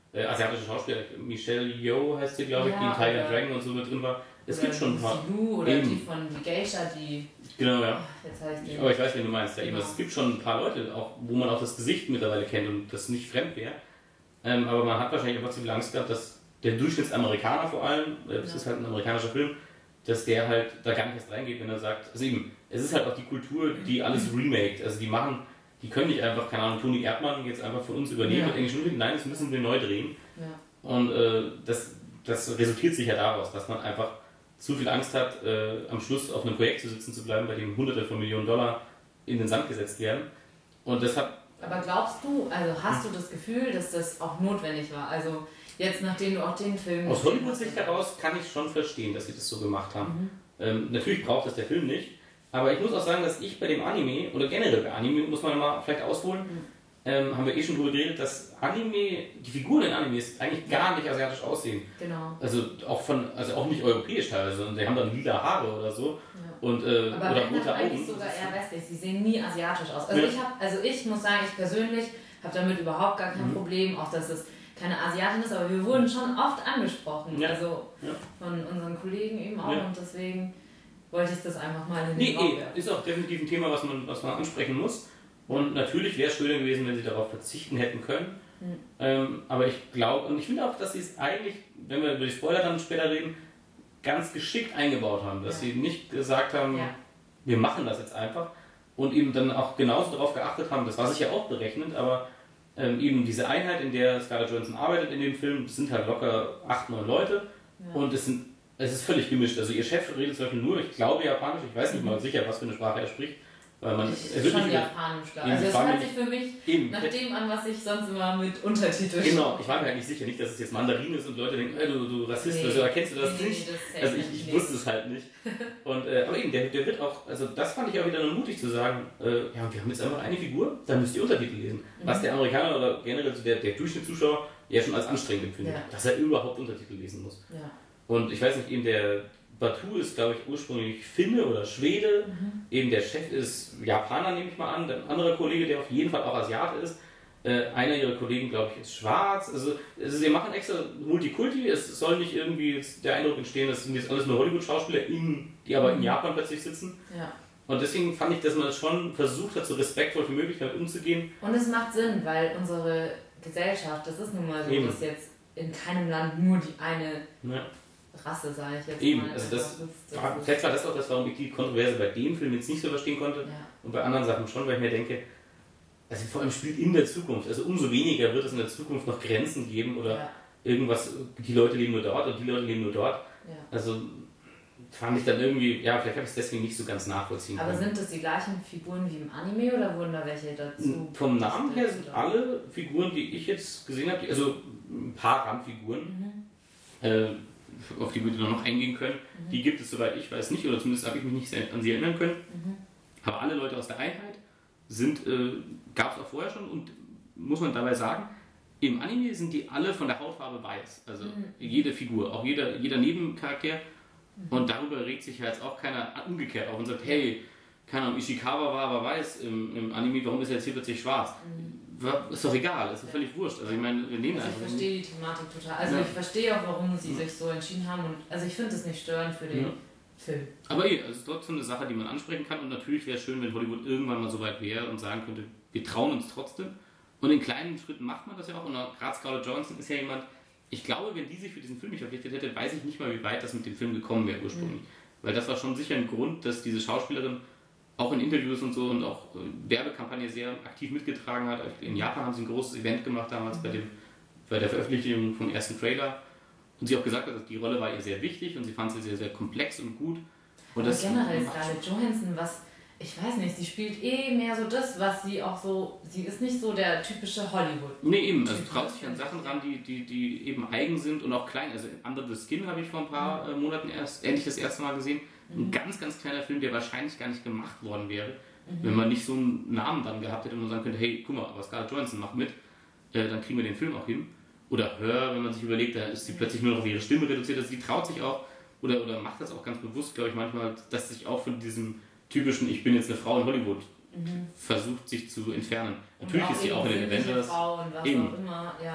äh, asiatische Schauspieler, Michelle Yeoh heißt sie, glaube ich, Ja, die in Tiger oder- Dragon und so mit drin war. Es Oder gibt schon ein paar. Silu oder Eben. die von die Geisha, die. Genau, ja. Ach, jetzt heißt die. Aber ich weiß, wen du meinst. Ja, eben. Genau. Es gibt schon ein paar Leute, auch, wo man auch das Gesicht mittlerweile kennt und das nicht fremd wäre. Ähm, aber man hat wahrscheinlich einfach zu viel Angst gehabt, dass der Durchschnittsamerikaner vor allem, äh, es Ja. ist halt ein amerikanischer Film, dass der halt da gar nicht erst reingeht, wenn er sagt, also eben, es ist halt auch die Kultur, die alles remaked, also die machen, die können nicht einfach, keine Ahnung, Toni Erdmann jetzt einfach von uns übernehmen Ja. mit englischen Untertiteln, nein, das müssen wir neu drehen. Ja. Und äh, das, das resultiert sich ja daraus, dass man einfach zu viel Angst hat, äh, am Schluss auf einem Projekt zu sitzen zu bleiben, bei dem Hunderte von Millionen Dollar in den Sand gesetzt werden. Und deshalb. Aber glaubst du, also hast du das Gefühl, dass das auch notwendig war? Also jetzt, nachdem du auch den Film... Aus Hollywood-Sicht heraus kann ich schon verstehen, dass sie das so gemacht haben. Mhm. Ähm, natürlich braucht das der Film nicht, aber ich muss auch sagen, dass ich bei dem Anime, oder generell bei Anime, muss man mal vielleicht ausholen, mhm. ähm, haben wir eh schon drüber geredet, dass Anime, die Figuren in Animes eigentlich gar nicht asiatisch aussehen. Genau. Also auch von, also auch nicht europäisch teilweise, sondern die haben dann lila Haare oder so. Ja. Und, äh, aber oder wenn, rote dann Augen. eigentlich sogar eher westlich. Sie sehen nie asiatisch aus. Also, ja. ich, hab, also ich muss sagen, ich persönlich habe damit überhaupt gar kein mhm. Problem, auch dass es keine Asiatin ist, aber wir wurden schon oft angesprochen, ja. also ja. von unseren Kollegen eben auch, ja. und deswegen wollte ich das einfach mal in den nee, Raum eh, werfen. ist auch definitiv ein Thema, was man, was man ansprechen muss. Und natürlich wäre es schöner gewesen, wenn sie darauf verzichten hätten können. Mhm. Ähm, aber ich glaube, und ich finde auch, dass sie es eigentlich, wenn wir über die Spoiler dann später reden, ganz geschickt eingebaut haben. Dass ja. sie nicht gesagt haben, ja. wir machen das jetzt einfach. Und eben dann auch genauso darauf geachtet haben, das war sicher auch berechnet, aber ähm, eben diese Einheit, in der Scarlett Johansson arbeitet in dem Film, das sind halt locker acht, neun Leute. Ja. Und es, sind, es ist völlig gemischt. Also ihr Chef redet zum Beispiel nur, ich glaube Japanisch, ich weiß nicht mal sicher, was für eine Sprache er spricht. Weil man, ich, es schon Japanisch da. Also es hört sich für mich eben nach dem an, was ich sonst immer mit Untertiteln. Genau, ich war mir halt nicht sicher, nicht, dass es jetzt Mandarin ist und Leute denken, hey, du, du Rassist, nee, also erkennst du das nee, nicht? Das also ich, ich nicht. wusste es halt nicht. Und, äh, aber eben, der, der wird auch, also das fand ich auch wieder nur mutig zu sagen, äh, ja, wir haben jetzt einfach eine Figur, da müsst ihr Untertitel lesen. Mhm. Was der Amerikaner oder generell so der, der Durchschnittszuschauer ja schon als anstrengend empfindet, ja. dass er überhaupt Untertitel lesen muss. Ja. Und ich weiß nicht, eben der Batu ist, glaube ich, ursprünglich Finne oder Schwede. Mhm. Eben der Chef ist Japaner, nehme ich mal an. Ein anderer Kollege, der auf jeden Fall auch Asiate ist. Äh, einer ihrer Kollegen, glaube ich, ist schwarz. Also, also sie machen extra Multikulti. Es soll nicht irgendwie jetzt der Eindruck entstehen, das sind jetzt alles nur Hollywood-Schauspieler, die aber mhm. in Japan plötzlich sitzen. Ja. Und deswegen fand ich, dass man das schon versucht hat, so respektvoll wie möglich damit umzugehen. Und es macht Sinn, weil unsere Gesellschaft, das ist nun mal so, Eben. dass jetzt in keinem Land nur die eine... Ja. Rasse, sage ich jetzt Eben, mal. also das, das war, vielleicht war das auch das, warum ich die Kontroverse bei dem Film jetzt nicht so verstehen konnte ja. und bei anderen Sachen schon, weil ich mir denke, also vor allem spielt in der Zukunft, also umso weniger wird es in der Zukunft noch Grenzen geben oder ja. irgendwas, die Leute leben nur dort und die Leute leben nur dort. Ja. Also fand ich dann irgendwie, ja, vielleicht habe ich es deswegen nicht so ganz nachvollziehen können. Aber sind das die gleichen Figuren wie im Anime oder wurden da welche dazu? Vom Namen her sind alle Figuren, die ich jetzt gesehen habe, also ein paar Randfiguren, mhm. äh, auf die wir noch eingehen können, mhm. die gibt es, soweit ich weiß, nicht, oder zumindest habe ich mich nicht an sie erinnern können. Mhm. Aber alle Leute aus der Einheit sind, äh, gab es auch vorher schon und muss man dabei sagen, im Anime sind die alle von der Hautfarbe weiß. Also mhm. jede Figur, auch jeder, jeder Nebencharakter. Mhm. Und darüber regt sich ja jetzt auch keiner umgekehrt auf und sagt, hey, keine Ahnung, Ishikawa war aber weiß im, im Anime, warum ist er jetzt hier plötzlich schwarz? Mhm. Ist doch egal, ist doch völlig wurscht. Also ich meine, wir nehmen also einfach. Ich verstehe die Thematik total. Also ja. ich verstehe auch, warum sie sich so entschieden haben. Und also ich finde es nicht störend für den ja. Film. Aber eh, also es ist trotzdem eine Sache, die man ansprechen kann. Und natürlich wäre es schön, wenn Hollywood irgendwann mal so weit wäre und sagen könnte, wir trauen uns trotzdem. Und in kleinen Schritten macht man das ja auch. Und gerade Scarlett Johansson ist ja jemand, ich glaube, wenn die sich für diesen Film nicht verpflichtet hätte, weiß ich nicht mal, wie weit das mit dem Film gekommen wäre ursprünglich. Mhm. Weil das war schon sicher ein Grund, dass diese Schauspielerin auch in Interviews und so und auch Werbekampagne sehr aktiv mitgetragen hat. In Japan haben sie ein großes Event gemacht damals mhm. bei, dem, bei der Veröffentlichung vom ersten Trailer. Und sie auch gesagt hat, dass die Rolle war ihr sehr wichtig und sie fand sie sehr, sehr komplex und gut. Und aber das generell Scarlett Johansson, was, ich weiß nicht, sie spielt eh mehr so das, was sie auch so, sie ist nicht so der typische Hollywood. Nee, eben, also traut sich an Sachen ran, die, die, die eben eigen sind und auch klein. Also Under the Skin habe ich vor ein paar mhm. Monaten erst, endlich das erste Mal gesehen. Ein ganz, ganz kleiner Film, der wahrscheinlich gar nicht gemacht worden wäre, mhm. wenn man nicht so einen Namen dann gehabt hätte und man sagen könnte, hey, guck mal, aber Scarlett Johansson macht mit, äh, dann kriegen wir den Film auch hin. Oder Hör, wenn man sich überlegt, da ist sie plötzlich nur noch auf ihre Stimme reduziert, also sie traut sich auch, oder, oder macht das auch ganz bewusst, glaube ich, manchmal, dass sich auch von diesem typischen, ich bin jetzt eine Frau in Hollywood, mhm. versucht sich zu entfernen. Natürlich ist sie auch in den Avengers. Frau und was eben. auch immer, ja.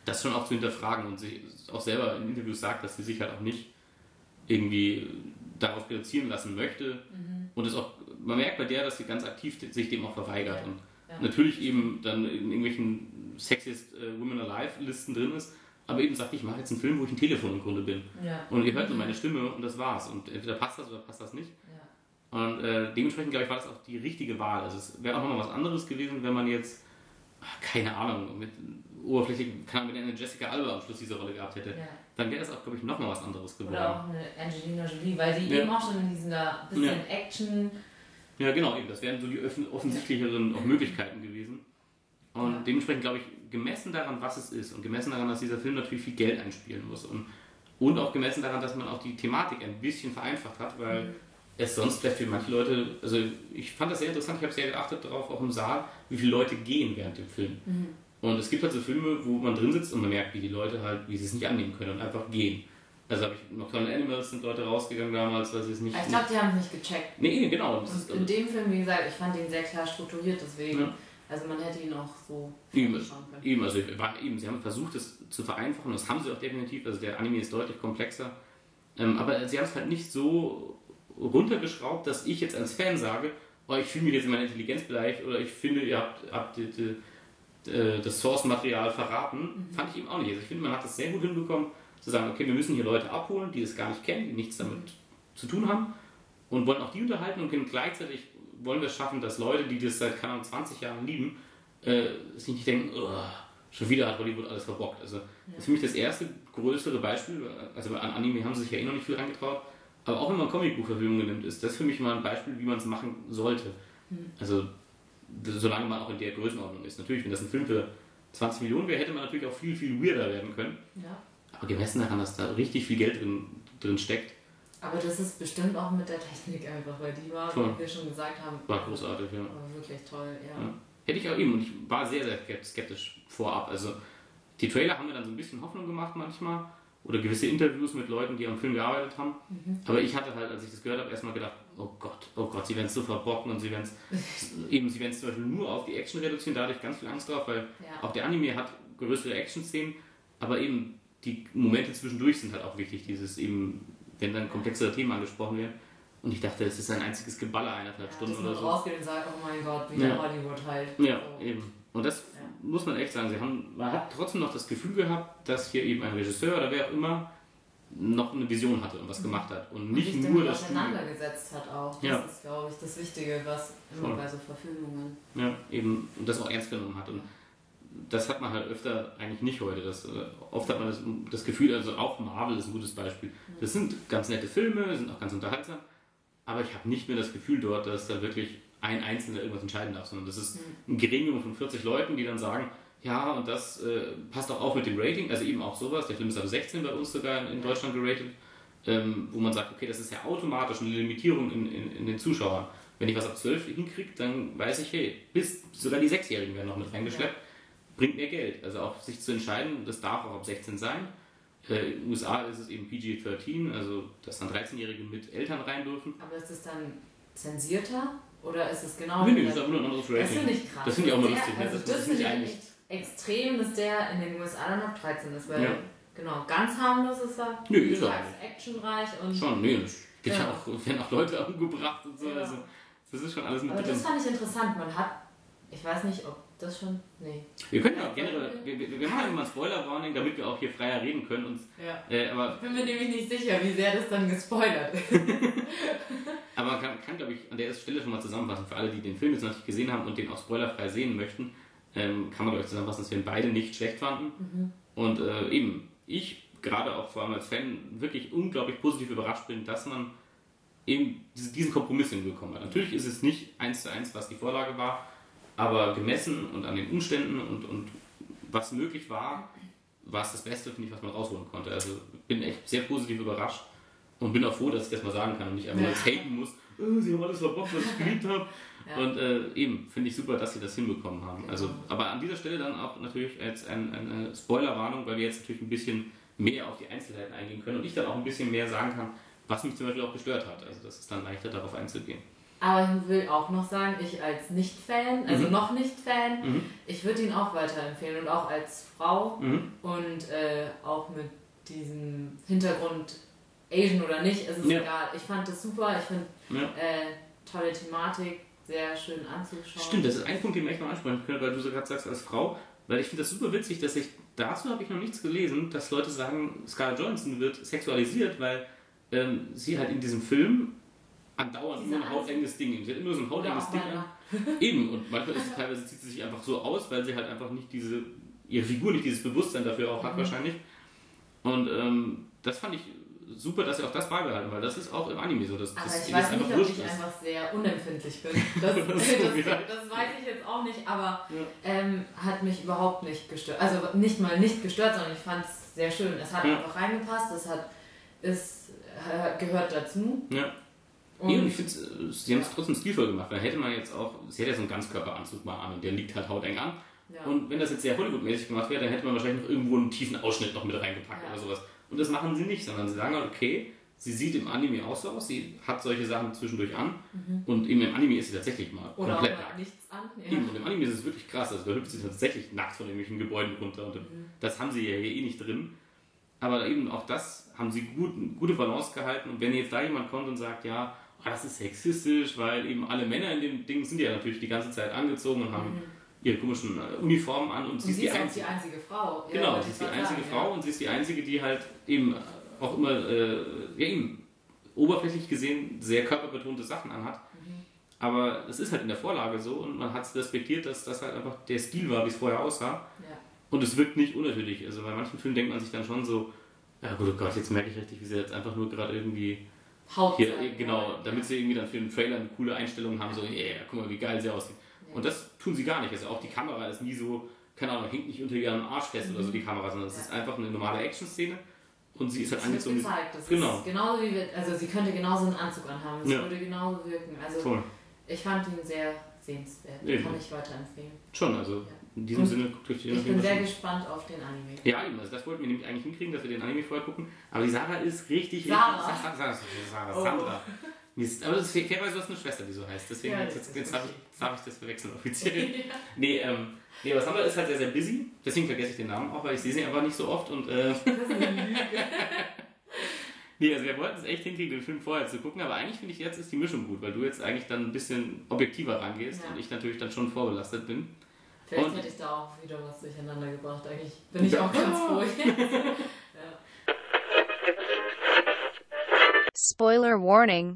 das schon auch zu hinterfragen und sich auch selber in Interviews sagt, dass sie sich halt auch nicht irgendwie darauf reduzieren lassen möchte. Mhm. Und es auch, man merkt bei der, dass sie ganz aktiv sich dem auch verweigert. Ja. Und ja. natürlich eben dann in irgendwelchen Sexiest äh, Women Alive Listen drin ist, aber eben sagt, ich mache jetzt einen Film, wo ich ein Telefon im Grunde bin. Ja. Und ihr hört nur meine Stimme und das war's. Und entweder passt das oder passt das nicht. Ja. Und äh, dementsprechend, glaube ich, war das auch die richtige Wahl. Also es wäre auch nochmal was anderes gewesen, wenn man jetzt, ach, keine Ahnung, mit oberflächlich, kann man mit einer Jessica Alba am Schluss diese Rolle gehabt hätte. Ja. Dann wäre das auch, glaube ich, nochmal was anderes geworden. Oder auch eine Angelina Jolie, weil die ja. eben auch schon in dieser bisschen ja. Action... Ja, genau, eben. Das wären so die offensichtlicheren auch Möglichkeiten gewesen. Und ja. dementsprechend, glaube ich, gemessen daran, was es ist und gemessen daran, dass dieser Film natürlich viel Geld einspielen muss und, und auch gemessen daran, dass man auch die Thematik ein bisschen vereinfacht hat, weil mhm. es sonst vielleicht für manche Leute, also ich fand das sehr interessant, ich habe sehr geachtet darauf, auch im Saal, wie viele Leute gehen während dem Film. Mhm. Und es gibt halt so Filme, wo man drin sitzt und man merkt, wie die Leute halt, wie sie es nicht annehmen können und einfach gehen. Also habe ich noch Nocturnal Animals sind Leute rausgegangen damals, weil sie es nicht... Ich glaube, die haben es nicht gecheckt. Nee, genau. Und ist, in dem Film, wie gesagt, ich fand ihn sehr klar strukturiert, deswegen... Ja. Also man hätte ihn auch so eben, eben, also war eben, sie haben versucht, es zu vereinfachen, das haben sie auch definitiv, also der Anime ist deutlich komplexer, ähm, aber sie haben es halt nicht so runtergeschraubt, dass ich jetzt als Fan sage, oh, ich fühle mich jetzt in meiner Intelligenz beleidigt oder ich finde, ihr habt, habt die, die, die, das Source-Material verraten, mhm. fand ich eben auch nicht. Also ich finde, man hat das sehr gut hinbekommen, zu sagen, okay, wir müssen hier Leute abholen, die es gar nicht kennen, die nichts damit mhm. zu tun haben und wollen auch die unterhalten und können gleichzeitig wollen wir es schaffen, dass Leute, die das seit keine Ahnung, zwanzig Jahren lieben, äh, sich nicht denken, oh, schon wieder hat Hollywood alles verbockt. Also ja. das ist für mich das erste größere Beispiel, also an Anime haben sie sich ja eh noch nicht viel reingetraut, aber auch wenn man Comicbuchverfilmungen nimmt, ist das für mich mal ein Beispiel, wie man es machen sollte. Mhm. Also solange man auch in der Größenordnung ist. Natürlich, wenn das ein Film für zwanzig Millionen wäre, hätte man natürlich auch viel, viel weirder werden können. Ja. Aber gemessen daran, dass da richtig viel Geld drin, drin steckt. Aber das ist bestimmt auch mit der Technik einfach, weil die war, wie wir schon gesagt haben, war großartig, ja. War wirklich toll, ja. ja. Hätte ich auch eben, und ich war sehr, sehr skeptisch vorab. Also die Trailer haben mir dann so ein bisschen Hoffnung gemacht manchmal oder gewisse Interviews mit Leuten, die am Film gearbeitet haben. Mhm. Aber ich hatte halt, als ich das gehört habe, erstmal gedacht, oh Gott, oh Gott, sie werden es so verbocken und sie werden es eben, sie werden es zum Beispiel nur auf die Action reduzieren, da hatte ich ganz viel Angst drauf, weil ja. auch der Anime hat größere Action-Szenen, aber eben die Momente zwischendurch sind halt auch wichtig, dieses eben, wenn dann komplexere Themen angesprochen werden. Und ich dachte, es ist ein einziges Geballer, eineinhalb ja, Stunden oder so. rausgeht und sagt, oh mein Gott, wie ja. Hollywood halt. Ja, so. Eben. Und das ja. muss man echt sagen. Sie haben, man hat trotzdem noch das Gefühl gehabt, dass hier eben ein Regisseur oder wer auch immer noch eine Vision hatte und was gemacht hat. Und, und nicht nur das auseinandergesetzt hat auch. Das ja. ist, glaube ich, das Wichtige, was immer Voll. bei so Verfilmungen. Ja, eben. Und das auch ernst genommen hat. Und das hat man halt öfter eigentlich nicht heute. Das, oft hat man das, das Gefühl, also auch Marvel ist ein gutes Beispiel. Das sind ganz nette Filme, sind auch ganz unterhaltsam. Aber ich habe nicht mehr das Gefühl dort, dass da wirklich ein Einzelner irgendwas entscheiden darf, sondern das ist ein Gremium von vierzig Leuten, die dann sagen, ja, und das äh, passt auch auf mit dem Rating, also eben auch sowas, der Film ist ab sechzehn bei uns sogar in Deutschland geratet, ähm, wo man sagt, okay, das ist ja automatisch eine Limitierung in, in, in den Zuschauern. Wenn ich was ab zwölf hinkriege, dann weiß ich, hey, bis sogar die Sechsjährigen werden noch mit reingeschleppt, ja. bringt mehr Geld. Also auch sich zu entscheiden, das darf auch ab sechzehn sein. Äh, in den U S A ist es eben P G dreizehn, also dass dann dreizehnjährige mit Eltern rein dürfen. Aber ist das dann zensierter oder ist es genau... Nee, nee, das ist aber nur ein anderes Rating. Das finde ich krass. Das finde ich auch mal lustig. Also das, das finde ich eigentlich extrem, dass der in den U S A dann ab dreizehn ist, weil ja. genau, ganz harmlos ist er. Nö, ist er. Actionreich und... Schon, nee, es gibt ja auch, werden auch Leute umgebracht und so, ja. also das ist schon alles mit aber drin. Das fand ich interessant, man hat, ich weiß nicht, ob das schon, nee. Wir können ja auch generell, wir, wir, wir machen immer ein Spoiler-Warning, damit wir auch hier freier reden können. Und, ja. äh, aber ich bin mir nämlich nicht sicher, wie sehr das dann gespoilert ist. Aber man kann, kann glaube ich, an der Stelle schon mal zusammenfassen, für alle, die den Film jetzt noch nicht gesehen haben und den auch spoilerfrei sehen möchten, ähm, kann man, glaube ich, zusammenfassen, dass wir ihn beide nicht schlecht fanden. Mhm. Und äh, eben, ich, gerade auch vor allem als Fan, wirklich unglaublich positiv überrascht bin, dass man eben diesen Kompromiss hinbekommen hat. Natürlich ist es nicht eins zu eins, was die Vorlage war, aber gemessen und an den Umständen und, und was möglich war, war es das Beste, finde ich, was man rausholen konnte. Also bin echt sehr positiv überrascht und bin auch froh, dass ich das mal sagen kann und nicht einfach jetzt haten muss, oh, sie haben alles verbockt, was ich geliebt habe. Ja. Und äh, eben, finde ich super, dass sie das hinbekommen haben. Also, aber an dieser Stelle dann auch natürlich als ein, eine Spoilerwarnung, weil wir jetzt natürlich ein bisschen mehr auf die Einzelheiten eingehen können und ich dann auch ein bisschen mehr sagen kann, was mich zum Beispiel auch gestört hat. Also das ist dann leichter, darauf einzugehen. Aber ich will auch noch sagen, ich als Nicht-Fan, also mhm. noch Nicht-Fan, mhm. ich würde ihn auch weiterempfehlen und auch als Frau mhm. und äh, auch mit diesem Hintergrund Asian oder nicht, es ist ja. egal. Ich fand das super, ich finde ja. äh, tolle Thematik, sehr schön anzuschauen. Stimmt, das ist ein Punkt, den ich echt noch ansprechen könnte, weil du so gerade sagst als Frau, weil ich finde das super witzig, dass ich, dazu habe ich noch nichts gelesen, dass Leute sagen, Scarlett Johansson wird sexualisiert, weil ähm, sie halt in diesem Film andauernd nur ein hautenges Ding. Sie hat immer so ein hautenges Ding an. Eben, und manchmal ist es teilweise zieht sie sich einfach so aus, weil sie halt einfach nicht diese, ihre Figur nicht dieses Bewusstsein dafür auch hat mhm. wahrscheinlich. Und ähm, das fand ich super, dass sie auch das beibehalten, weil das ist auch im Anime so. Dass, aber dass ich weiß nicht, ob ich ist. einfach sehr unempfindlich bin. Das, das, das, das weiß ich jetzt auch nicht, aber ja. ähm, hat mich überhaupt nicht gestört. Also nicht mal nicht gestört, sondern ich fand es sehr schön. Es hat ja. einfach reingepasst, es hat, es gehört dazu. Ja. Und ja, ich finde, sie haben es trotzdem stilvoll gemacht, weil hätte man jetzt auch, sie hat ja so einen Ganzkörperanzug mal an und der liegt halt hauteng an. Ja. Und wenn das jetzt sehr Hollywood-mäßig gemacht wäre, dann hätte man wahrscheinlich noch irgendwo einen tiefen Ausschnitt noch mit reingepackt ja. oder sowas. Und das machen sie nicht, sondern sie sagen halt, okay, sie sieht im Anime auch so aus, sie hat solche Sachen zwischendurch an mhm. und eben im Anime ist sie tatsächlich mal oder komplett auch mal nackt. Nichts an. Ja. Eben, und im Anime ist es wirklich krass, also da hüpft sie tatsächlich nackt von irgendwelchen Gebäuden runter und mhm. das haben sie ja hier eh nicht drin. Aber eben auch das haben sie gut, gute Balance gehalten und wenn jetzt da jemand kommt und sagt, ja, oh, das ist sexistisch, weil eben alle Männer in dem Ding sind ja natürlich die ganze Zeit angezogen und haben mhm. ihre komischen Uniformen an und, und sie ist die, ist einzige, die einzige Frau. Ja, genau, sie ist die einzige sagen, Frau ja. und sie ist die einzige, die halt eben auch immer, äh, ja eben, oberflächlich gesehen sehr körperbetonte Sachen anhat. Mhm. Aber es ist halt in der Vorlage so und man hat es respektiert, dass das halt einfach der Stil war, wie es vorher aussah. Ja. Und es wirkt nicht unnatürlich. Also bei manchen Filmen denkt man sich dann schon so, ja gut, oh Gott, jetzt merke ich richtig, wie sie jetzt einfach nur gerade irgendwie Haut hier, genau, damit ja. sie irgendwie dann für den Trailer eine coole Einstellung haben, so, yeah, guck mal, wie geil sie aussieht. Ja. Und das tun sie gar nicht. Also auch die Kamera ist nie so, keine Ahnung, hängt nicht unter ihrem Arsch fest mhm. oder so, die Kamera, sondern es ja. ist einfach eine normale Action-Szene. Und sie ist halt angezogen. Gezeigt. Das genau. ist genauso wie wir, also sie könnte genauso einen Anzug anhaben, es ja. würde genauso wirken. Also Toll. Ich fand ihn sehr sehenswert, eben. Kann ich weiterempfehlen. Schon, also ja. in diesem und Sinne guckt euch den Ich bin sehr gespannt auf den Anime. Ja, eben, also das wollten wir nämlich eigentlich hinkriegen, dass wir den Anime vorher gucken. Aber die Sarah ist richtig, Sarah. richtig. Sarah, Sarah, Sarah, oh. Sandra. Mist. Aber das ist fairerweise, du hast eine Schwester, die so heißt. Deswegen, ja, jetzt, jetzt habe ich, hab ich das verwechseln offiziell. ja. Nee, ähm, nee, aber Sandra ist halt sehr, sehr busy. Deswegen vergesse ich den Namen auch, weil ich sehe sie einfach nicht so oft. Und, äh, das ist eine Lüge. Nee, also wir wollten es echt hinkriegen, den Film vorher zu gucken, aber eigentlich finde ich, jetzt ist die Mischung gut, weil du jetzt eigentlich dann ein bisschen objektiver rangehst ja. und ich natürlich dann schon vorbelastet bin. Vielleicht und hätte ich da auch wieder was durcheinander gebracht, eigentlich bin ich auch ganz froh. ja. Spoiler Warning.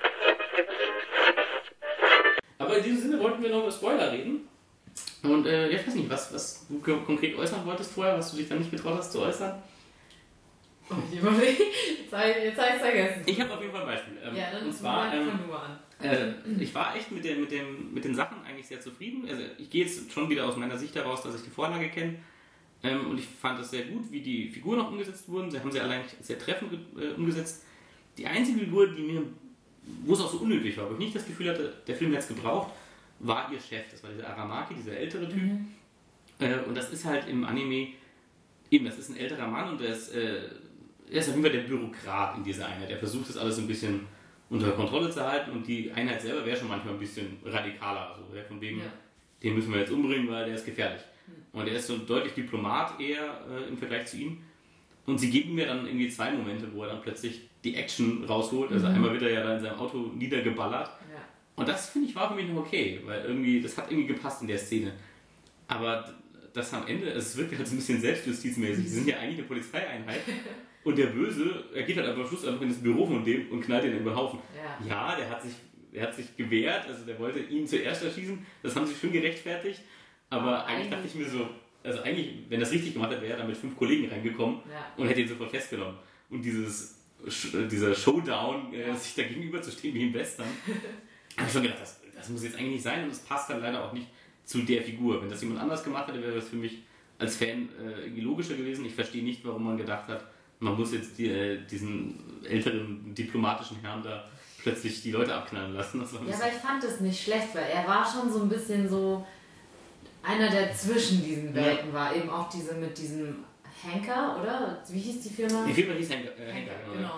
Aber in diesem Sinne wollten wir noch über Spoiler reden. Und äh, ich weiß nicht, was, was du konkret äußern wolltest vorher, was du dich dann nicht getraut hast zu äußern. Oh, ich überlege. Jetzt habe ich es vergessen. Ich habe auf jeden Fall ein Beispiel. Ähm, ja, dann und zwar, ähm, du an. Äh, ich war echt mit, der, mit, dem, mit den Sachen eigentlich sehr zufrieden. Also ich gehe jetzt schon wieder aus meiner Sicht heraus, dass ich die Vorlage kenne. Ähm, und ich fand es sehr gut, wie die Figuren auch umgesetzt wurden. Sie haben sie allein sehr treffend äh, umgesetzt. Die einzige Figur, die mir, wo es auch so unnötig war, wo ich nicht das Gefühl hatte, der Film hätte es gebraucht, war ihr Chef. Das war dieser Aramaki, dieser ältere Typ. Mhm. Äh, und das ist halt im Anime, eben, das ist ein älterer Mann und der ist... Äh, Er ist auf jeden Fall der Bürokrat in dieser Einheit. Er versucht das alles ein bisschen unter Kontrolle zu halten und die Einheit selber wäre schon manchmal ein bisschen radikaler. Also von wegen, ja. den müssen wir jetzt umbringen, weil der ist gefährlich. Mhm. Und er ist so deutlich Diplomat eher äh, im Vergleich zu ihm. Und sie geben mir dann irgendwie zwei Momente, wo er dann plötzlich die Action rausholt. Also mhm. einmal wird er ja da in seinem Auto niedergeballert. Ja. Und das finde ich war für mich noch okay, weil irgendwie, das hat irgendwie gepasst in der Szene. Aber das am Ende, es wirkt halt so ein bisschen selbstjustizmäßig. Sie sind ja eigentlich eine Polizeieinheit. Und der Böse, er geht halt am Schluss einfach in das Büro von dem und knallt ihn über den Haufen. Ja, ja der, hat sich, der hat sich gewehrt, also der wollte ihn zuerst erschießen, das haben sie schön gerechtfertigt. Aber ja, eigentlich dachte ich mir so, also eigentlich, wenn das richtig gemacht hätte, wäre er dann mit fünf Kollegen reingekommen ja. und hätte ihn sofort festgenommen. Und dieses, dieser Showdown, ja. äh, sich da gegenüber zu stehen wie im Western, habe ich schon gedacht, das, das muss jetzt eigentlich nicht sein und es passt dann leider auch nicht zu der Figur. Wenn das jemand anders gemacht hätte, wäre das für mich als Fan äh, irgendwie logischer gewesen. Ich verstehe nicht, warum man gedacht hat, man muss jetzt die, äh, diesen älteren diplomatischen Herrn da plötzlich die Leute abknallen lassen. Das war ja, aber ich fand es nicht schlecht, weil er war schon so ein bisschen so einer, der zwischen diesen Welten ja. war. Eben auch diese mit diesem Henker, oder? Wie hieß die Firma? Die Firma hieß Henker. Äh, Henker, Henker genau.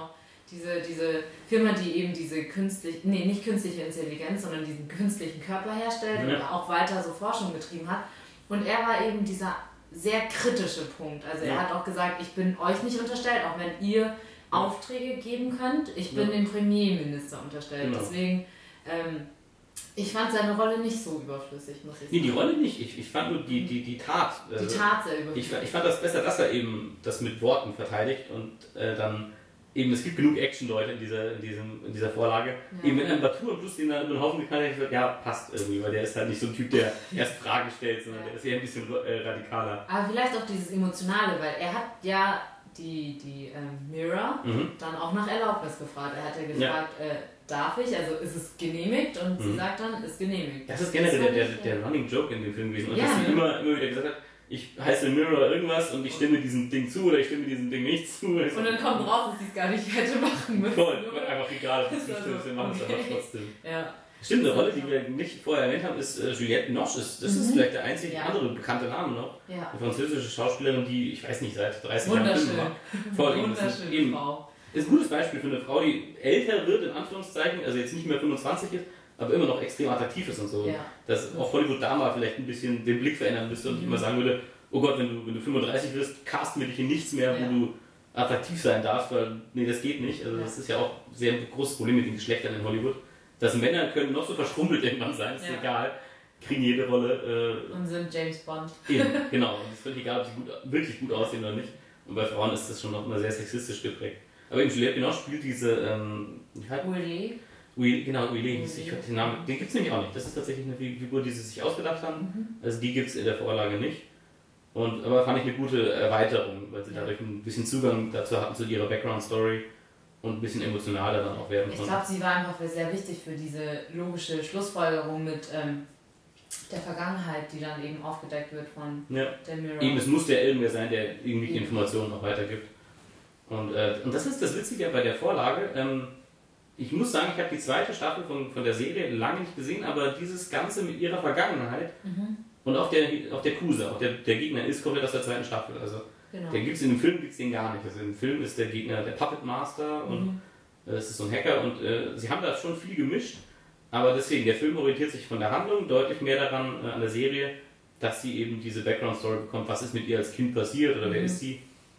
diese, diese Firma, die eben diese künstliche, nee, nicht künstliche Intelligenz, sondern diesen künstlichen Körper herstellt ja. und auch weiter so Forschung betrieben hat. Und er war eben dieser sehr kritische Punkt. Also er ja. hat auch gesagt, ich bin euch nicht unterstellt, auch wenn ihr Aufträge geben könnt. Ich bin ja. dem Premierminister unterstellt. Genau. Deswegen, ähm, ich fand seine Rolle nicht so überflüssig, muss ich sagen. Nee, die Rolle nicht. Ich, ich fand nur die, die, die Tat. Die also, Tat sehr überflüssig. Ich, ich fand das besser, dass er eben das mit Worten verteidigt und äh, dann eben, es gibt genug Action-Leute in dieser, in, diesem, in dieser Vorlage. Ja. Eben mit einem Batur und plus den da über den Haufen geknallt, ich gesagt, ja, passt irgendwie, weil der ist halt nicht so ein Typ, der erst Fragen stellt, sondern ja. der ist eher ein bisschen äh, radikaler. Aber vielleicht auch dieses Emotionale, weil er hat ja die, die ähm, Mira mhm. dann auch nach Erlaubnis gefragt. Er hat ja gefragt, ja. Äh, darf ich, also ist es genehmigt? Und mhm. sie sagt dann, ist genehmigt. Das ist generell der, der, der Running Joke in dem Film gewesen. Und ja, dass sie ne? immer, immer wieder gesagt hat, ich heiße Mirror irgendwas und ich stimme diesem Ding zu oder ich stimme diesem Ding nicht zu. Also und dann kommt raus, dass sie es gar nicht hätte machen müssen. Voll, einfach egal, ob es zustimmt, also, wir machen es okay. aber trotzdem. Ja. Stimmt, eine Rolle, die wir nicht vorher erwähnt haben, ist äh, Juliette Binoche. Das, das mhm. ist vielleicht der einzige ja. andere bekannte Name noch. Ja. Eine französische Schauspielerin, die, ich weiß nicht, seit dreißig Jahren Filme macht. Voll, wunderschöne eben, Frau. Ist ein gutes Beispiel für eine Frau, die älter wird, in Anführungszeichen, also jetzt nicht mehr fünfundzwanzig ist, aber immer noch extrem attraktiv ist und so. Ja. Dass auch Hollywood da mal vielleicht ein bisschen den Blick verändern müsste und mhm. nicht immer sagen würde, oh Gott, wenn du, wenn du fünfunddreißig wirst, casten wir dich in nichts mehr, ja. wo du attraktiv sein darfst, weil, nee, das geht nicht. Also ja. das ist ja auch ein sehr großes Problem mit den Geschlechtern in Hollywood. Dass Männer können noch so verschrumpelt irgendwann sein, ist ja. egal, kriegen jede Rolle. Äh, und sind James Bond. Eben, genau. Und es ist völlig egal, ob sie gut, wirklich gut aussehen oder nicht. Und bei Frauen ist das schon noch immer sehr sexistisch geprägt. Aber eben Juliette Binoche spielt diese... Ähm, Willy. Willy, genau, Willy hieß ich den Namen. Den gibt es nämlich auch nicht. Das ist tatsächlich eine Figur, die sie sich ausgedacht haben. Mhm. Also die gibt es in der Vorlage nicht. Und, aber fand ich eine gute Erweiterung, weil sie ja. dadurch ein bisschen Zugang dazu hatten, zu ihrer Background-Story und ein bisschen emotionaler dann auch werden konnten. Ich glaube, sie war einfach sehr wichtig für diese logische Schlussfolgerung mit ähm, der Vergangenheit, die dann eben aufgedeckt wird von ja. der Mirror. Eben, es muss ja irgendwer sein, der irgendwie die Informationen noch weitergibt. Und, äh, und das ist das Witzige bei der Vorlage. Ähm, ich muss sagen, ich habe die zweite Staffel von, von der Serie lange nicht gesehen, aber dieses Ganze mit ihrer Vergangenheit mhm. und auch der, auch der Kusa, auch der, der Gegner ist komplett aus der zweiten Staffel. Also genau. der gibt's in dem Film gibt's den gar nicht. Also im Film ist der Gegner der Puppet Master und mhm. es ist so ein Hacker und äh, sie haben da schon viel gemischt, aber deswegen, der Film orientiert sich von der Handlung deutlich mehr daran äh, an der Serie, dass sie eben diese Background-Story bekommt, was ist mit ihr als Kind passiert oder mhm. wer ist sie.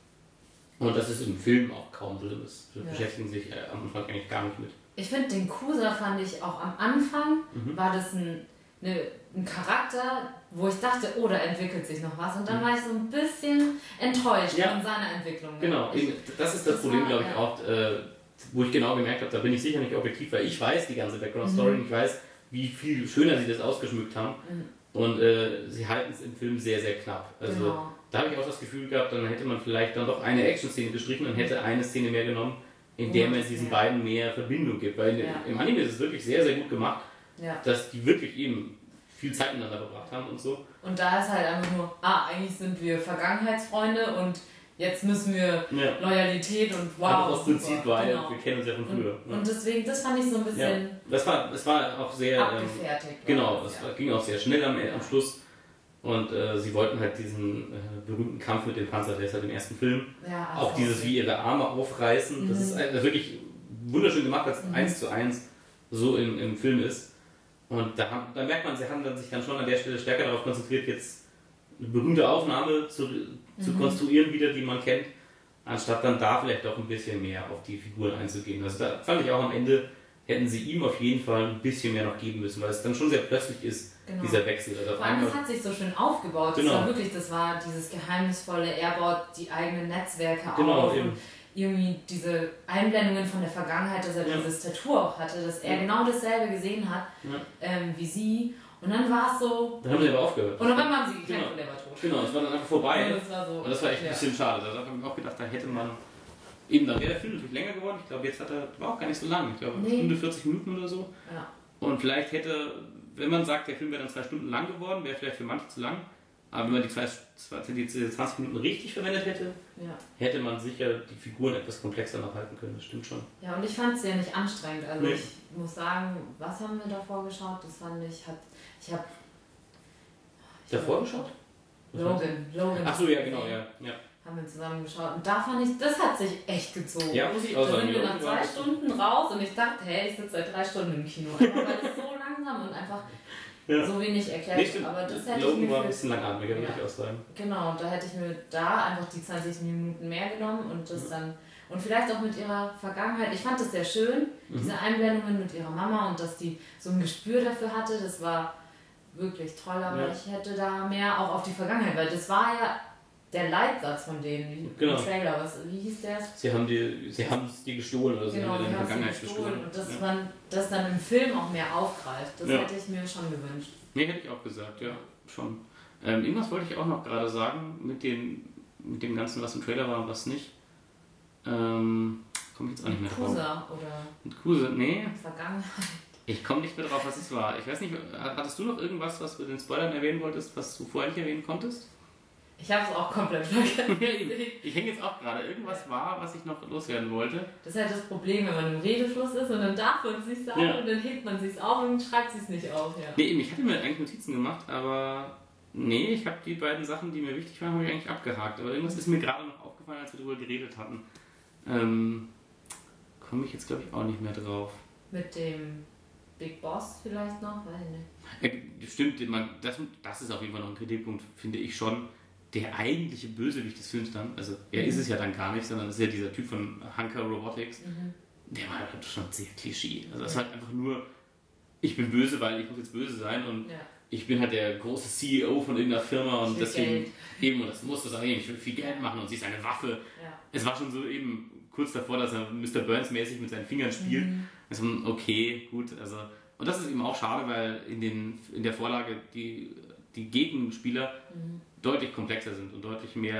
Und das ist im Film auch kaum drin. Das ja. beschäftigen sich äh, am Anfang eigentlich gar nicht mit. Ich finde, den Kusa fand ich auch am Anfang, mhm. war das ein, eine, ein Charakter, wo ich dachte, oh, da entwickelt sich noch was. Und dann mhm. war ich so ein bisschen enttäuscht ja. von seiner Entwicklung. Genau, ich, das ist das, das Problem, glaube ich, ja. auch, äh, wo ich genau gemerkt habe, da bin ich sicher nicht objektiv, weil ich weiß die ganze Background-Story mhm. und ich weiß, wie viel schöner sie das ausgeschmückt haben. Mhm. Und äh, sie halten es im Film sehr, sehr knapp. Also genau. da habe ich auch das Gefühl gehabt, dann hätte man vielleicht dann doch eine Action-Szene gestrichen und hätte eine Szene mehr genommen, in der man diesen ja. beiden mehr Verbindung gibt. Weil ja. im Anime ist es wirklich sehr, sehr gut gemacht, ja. dass die wirklich eben viel Zeit miteinander verbracht haben und so. Und da ist halt einfach nur, ah, eigentlich sind wir Vergangenheitsfreunde und jetzt müssen wir ja. Loyalität und wow. Einfach aus Prinzip, weil genau. wir kennen uns ja von früher. Und, ja. und deswegen, das fand ich so ein bisschen ja. das war, das war auch sehr abgefertigt. Ähm, genau, das ja. ging auch sehr schnell am, am Schluss. Und äh, sie wollten halt diesen äh, berühmten Kampf mit dem Panzer, der ist halt im ersten Film. Ja, also auch dieses, wie ihre Arme aufreißen. Mhm. Das ist halt wirklich wunderschön gemacht, als mhm. eins zu eins so im, im Film ist. Und da, haben, da merkt man, sie haben dann sich dann schon an der Stelle stärker darauf konzentriert, jetzt eine berühmte Aufnahme zu, zu mhm. konstruieren, wieder, die man kennt, anstatt dann da vielleicht doch ein bisschen mehr auf die Figuren einzugehen. Also da fand ich auch am Ende, hätten sie ihm auf jeden Fall ein bisschen mehr noch geben müssen, weil es dann schon sehr plötzlich ist, genau. dieser Wechsel. Also vor allem, das hat sich so schön aufgebaut. Genau. Das war wirklich, das war dieses geheimnisvolle, er baut die eigenen Netzwerke genau, auf eben. Und irgendwie diese Einblendungen von der Vergangenheit, dass er ja. dieses Tattoo auch hatte, dass er ja. genau dasselbe gesehen hat ja. ähm, wie sie. Und dann war es so... Dann haben sie aber aufgehört. Und dann haben sie gekämpft genau. und der war tot. Genau, es war dann einfach vorbei. Und das war, so, und das war echt ja. ein bisschen schade. Da habe ich mir auch gedacht, da hätte man... Eben, dann wäre der Film natürlich länger geworden. Ich glaube, jetzt hat er... war auch gar nicht so lang. Ich glaube, eine nee. Stunde, vierzig Minuten oder so. Ja. Und vielleicht hätte... Wenn man sagt, der Film wäre dann zwei Stunden lang geworden, wäre vielleicht für manche zu lang. Aber wenn man die, zwei, die zwanzig Minuten richtig verwendet hätte, ja. hätte man sicher die Figuren etwas komplexer noch halten können. Das stimmt schon. Ja, und ich fand es ja nicht anstrengend. Also nee. ich muss sagen, was haben wir davor geschaut? Das fand ich... Hat, ich habe... Davor geschaut? Logan. Logan. Ach so, ja, genau, ja. ja. haben wir zusammen geschaut. Und da fand ich, das hat sich echt gezogen. Ja, muss ich auch da sagen. sind wir ja, nach zwei Stunden raus und ich dachte, hey, ich sitze seit drei Stunden im Kino. Einfach weil es so langsam und einfach ja. so wenig erklärt. Nee, stimmt. Aber das hätte Logan ich mir war für, ein bisschen langatmiger, würde ja. ich auch sagen. Genau, und da hätte ich mir da einfach die zwanzig Minuten mehr genommen und das ja. dann und vielleicht auch mit ihrer Vergangenheit. Ich fand das sehr schön, mhm. diese Einblendungen mit ihrer Mama und dass die so ein Gespür dafür hatte. Das war wirklich toll, aber ja. ich hätte da mehr auch auf die Vergangenheit, weil das war ja der Leitsatz von denen, genau. im Trailer. Was, wie hieß der? Sie haben die, sie haben es dir gestohlen oder so, genau, in der Vergangenheit gestohlen. gestohlen. Und dass ja. man das dann im Film auch mehr aufgreift, das ja. hätte ich mir schon gewünscht. Nee, hätte ich auch gesagt, ja, schon. Ähm, irgendwas wollte ich auch noch gerade sagen mit, den, mit dem Ganzen, was im Trailer war und was nicht. Ähm, komme ich jetzt auch nicht mehr drauf. Kusa oder? Mit Kusa, nee. Vergangenheit. Ich komme nicht mehr drauf, was es war. Ich weiß nicht, hattest du noch irgendwas, was du in den Spoilern erwähnen wolltest, was du vorher nicht erwähnen konntest? Ich habe es auch komplett vergessen. Ich hänge jetzt auch gerade. Irgendwas war, was ich noch loswerden wollte. Das ist halt das Problem, wenn man im Redefluss ist und dann darf man es nicht sagen ja. und dann hebt man es auf und schreibt es nicht auf. Ja. Nee, ich hatte mir eigentlich Notizen gemacht, aber nee, ich habe die beiden Sachen, die mir wichtig waren, habe ich eigentlich abgehakt. Aber irgendwas ist mir gerade noch aufgefallen, als wir darüber geredet hatten. Ähm, komme ich jetzt, glaube ich, auch nicht mehr drauf. Mit dem Big Boss vielleicht noch? Weiß ich nicht. Ja, stimmt, man, das, das ist auf jeden Fall noch ein Kritikpunkt, finde ich schon. Der eigentliche Bösewicht des Films dann, also er mhm. ist es ja dann gar nicht, sondern es ist ja dieser Typ von Hunker Robotics, mhm. der war halt schon sehr Klischee. Also es ja. war halt einfach nur, ich bin böse, weil ich muss jetzt böse sein und ja. ich bin halt der große C E O von irgendeiner Firma und deswegen Geld. eben, und das muss das sagen, ich will viel Geld machen und sie ist eine Waffe. Ja. Es war schon so eben kurz davor, dass er Mister Burns mäßig mit seinen Fingern spielt. Mhm. Also okay, gut, also und das ist eben auch schade, weil in, den, in der Vorlage die, die Gegenspieler mhm. deutlich komplexer sind und deutlich mehr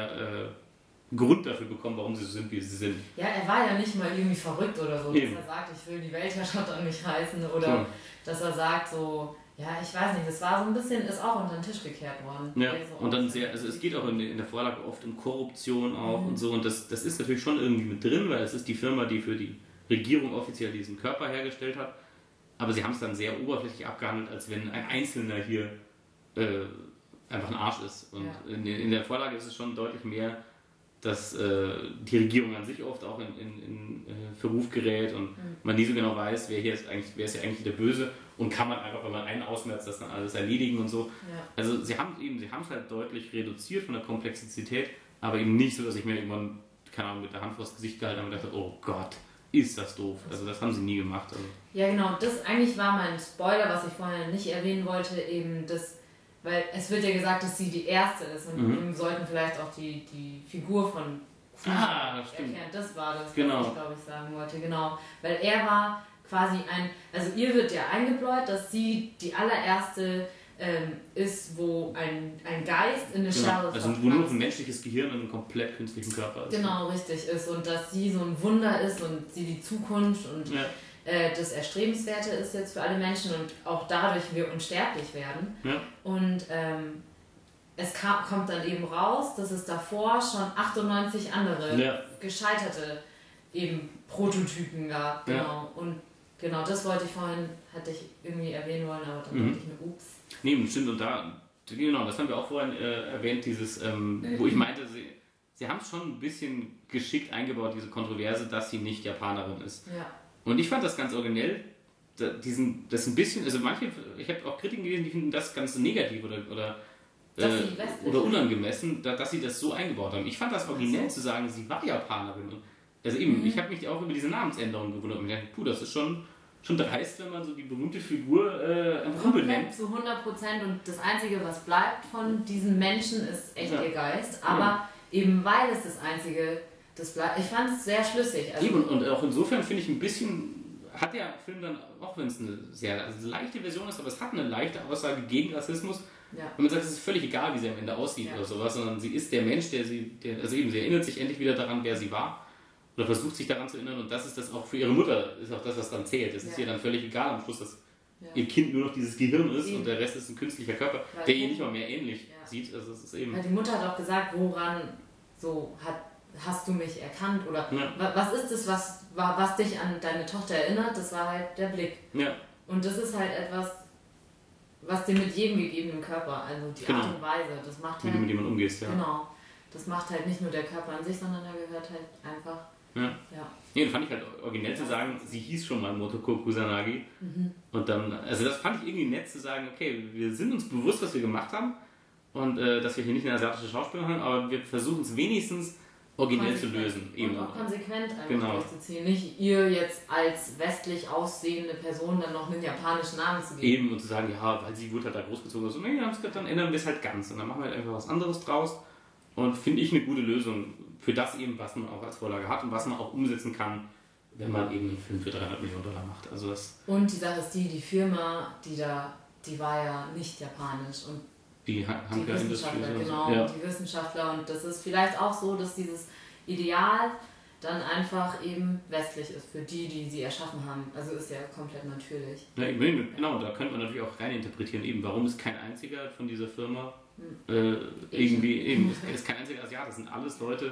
äh, Grund dafür bekommen, warum sie so sind, wie sie sind. Ja, er war ja nicht mal irgendwie verrückt oder so, eben. Dass er sagt, ich will die Weltherrschaft an mich reißen oder ja. dass er sagt so, ja, ich weiß nicht, das war so ein bisschen, ist auch unter den Tisch gekehrt worden. Ja, so und dann sehr, also es geht auch in, in der Vorlage oft um Korruption auch mhm. und so und das, das ist natürlich schon irgendwie mit drin, weil es ist die Firma, die für die Regierung offiziell diesen Körper hergestellt hat, aber sie haben es dann sehr oberflächlich abgehandelt, als wenn ein Einzelner hier äh, einfach ein Arsch ist. Und ja. in, in der Vorlage ist es schon deutlich mehr, dass äh, die Regierung an sich oft auch in, in, in äh, Verruf gerät und mhm. man nie so genau weiß, wer hier ist eigentlich, wer ist ja eigentlich der Böse und kann man einfach, wenn man einen ausmerzt, das dann alles erledigen und so. Ja. Also sie haben eben, sie haben es halt deutlich reduziert von der Komplexität, aber eben nicht so, dass ich mir irgendwann, keine Ahnung, mit der Hand vors Gesicht gehalten habe und dachte, oh Gott, ist das doof. Also das haben sie nie gemacht. Also. Ja genau, das eigentlich war mein Spoiler, was ich vorher nicht erwähnen wollte, eben das. Weil es wird ja gesagt, dass sie die Erste ist und mhm. wir sollten vielleicht auch die, die Figur von ah, erklären. Das war das, genau. was ich glaube ich sagen wollte. Genau. Weil er war quasi ein, also ihr wird ja eingebläut, dass sie die allererste ähm, ist, wo ein, ein Geist in eine genau. Schale also wo nur ein menschliches Gehirn in einem komplett künstlichen Körper ist. Genau, richtig ist und dass sie so ein Wunder ist und sie die Zukunft und ja. das Erstrebenswerte ist jetzt für alle Menschen und auch dadurch wir unsterblich werden. Ja. Und ähm, es kam, kommt dann eben raus, dass es davor schon achtundneunzig andere ja. gescheiterte eben Prototypen gab. Genau. Ja. Und genau das wollte ich vorhin, hatte ich irgendwie erwähnen wollen, aber dann mhm. dachte ich mir, ups. Nee, stimmt, und da, genau, das haben wir auch vorhin äh, erwähnt, dieses, ähm, wo ich meinte, sie, sie haben es schon ein bisschen geschickt eingebaut, diese Kontroverse, dass sie nicht Japanerin ist. Ja. Und ich fand das ganz originell, diesen, das ein bisschen, also manche, ich habe auch Kritiken gelesen, die finden das ganz negativ oder, oder, äh, oder unangemessen, da, dass sie das so eingebaut haben. Ich fand das originell zu sagen, sie war Japanerin. Und also eben, mhm. ich habe mich auch über diese Namensänderung gewundert und gedacht, puh, das ist schon, schon dreist, wenn man so die berühmte Figur äh, einfach umbenennt. Zu hundert Prozent und das Einzige, was bleibt von diesen Menschen, ist echt ja. ihr Geist. Aber ja. eben weil es das Einzige Das bleibt, ich fand es sehr schlüssig. Also Eben, und auch insofern finde ich ein bisschen, hat der Film dann, auch wenn es eine sehr also leichte Version ist, aber es hat eine leichte Aussage gegen Rassismus. Ja. Wenn man sagt, es ist völlig egal, wie sie am Ende aussieht ja. oder sowas, sondern sie ist der Mensch, der sie, der, also eben, sie erinnert sich endlich wieder daran, wer sie war oder versucht sich daran zu erinnern und das ist das auch für ihre Mutter, ist auch das, was dann zählt. Es ja. ist ihr dann völlig egal am Schluss, dass ja. ihr Kind nur noch dieses Gehirn ist eben. Und der Rest ist ein künstlicher Körper, Weil der ihr nicht mal mehr ähnlich ja. sieht. Also es ist eben Weil die Mutter hat auch gesagt, woran so hat hast du mich erkannt oder ja. was ist es, was, was dich an deine Tochter erinnert? Das war halt der Blick. Ja. Und das ist halt etwas, was dir mit jedem gegebenen Körper, also die genau. Art und Weise, das macht Wie halt, du mit jemandem umgehst, ja. Genau. das macht halt nicht nur der Körper an sich, sondern da gehört halt einfach... Ja. Ja. Nee, das fand ich halt originell zu sagen, sie hieß schon mal Motoko Kusanagi. Mhm. Und dann, also das fand ich irgendwie nett zu sagen, okay, wir sind uns bewusst, was wir gemacht haben und äh, dass wir hier nicht eine asiatische Schauspielerin haben, aber wir versuchen es wenigstens originell konsequent. zu lösen. Und Eben. auch konsequent einfach Genau. durchzuziehen. Nicht ihr jetzt als westlich aussehende Person dann noch einen japanischen Namen zu geben. Eben, und zu sagen, ja, weil sie wurde halt da großgezogen. So, nee, dann ändern wir es halt ganz und dann machen wir halt einfach was anderes draus. Und finde ich eine gute Lösung für das eben, was man auch als Vorlage hat und was man auch umsetzen kann, wenn man eben einen Film für dreihundert Millionen Dollar macht. Also das Und die Sache ist die, die Firma, die da, die war ja nicht japanisch und die die Hanker Industries Wissenschaftler, und so. genau, Ja. die Wissenschaftler und das ist vielleicht auch so, dass dieses Ideal dann einfach eben westlich ist für die, die sie erschaffen haben. Also ist ja komplett natürlich. Ja, ich meine, genau, da könnte man natürlich auch rein interpretieren, eben, warum ist kein einziger von dieser Firma äh, irgendwie, eben, es ist kein einziger Asiat, das sind alles Leute,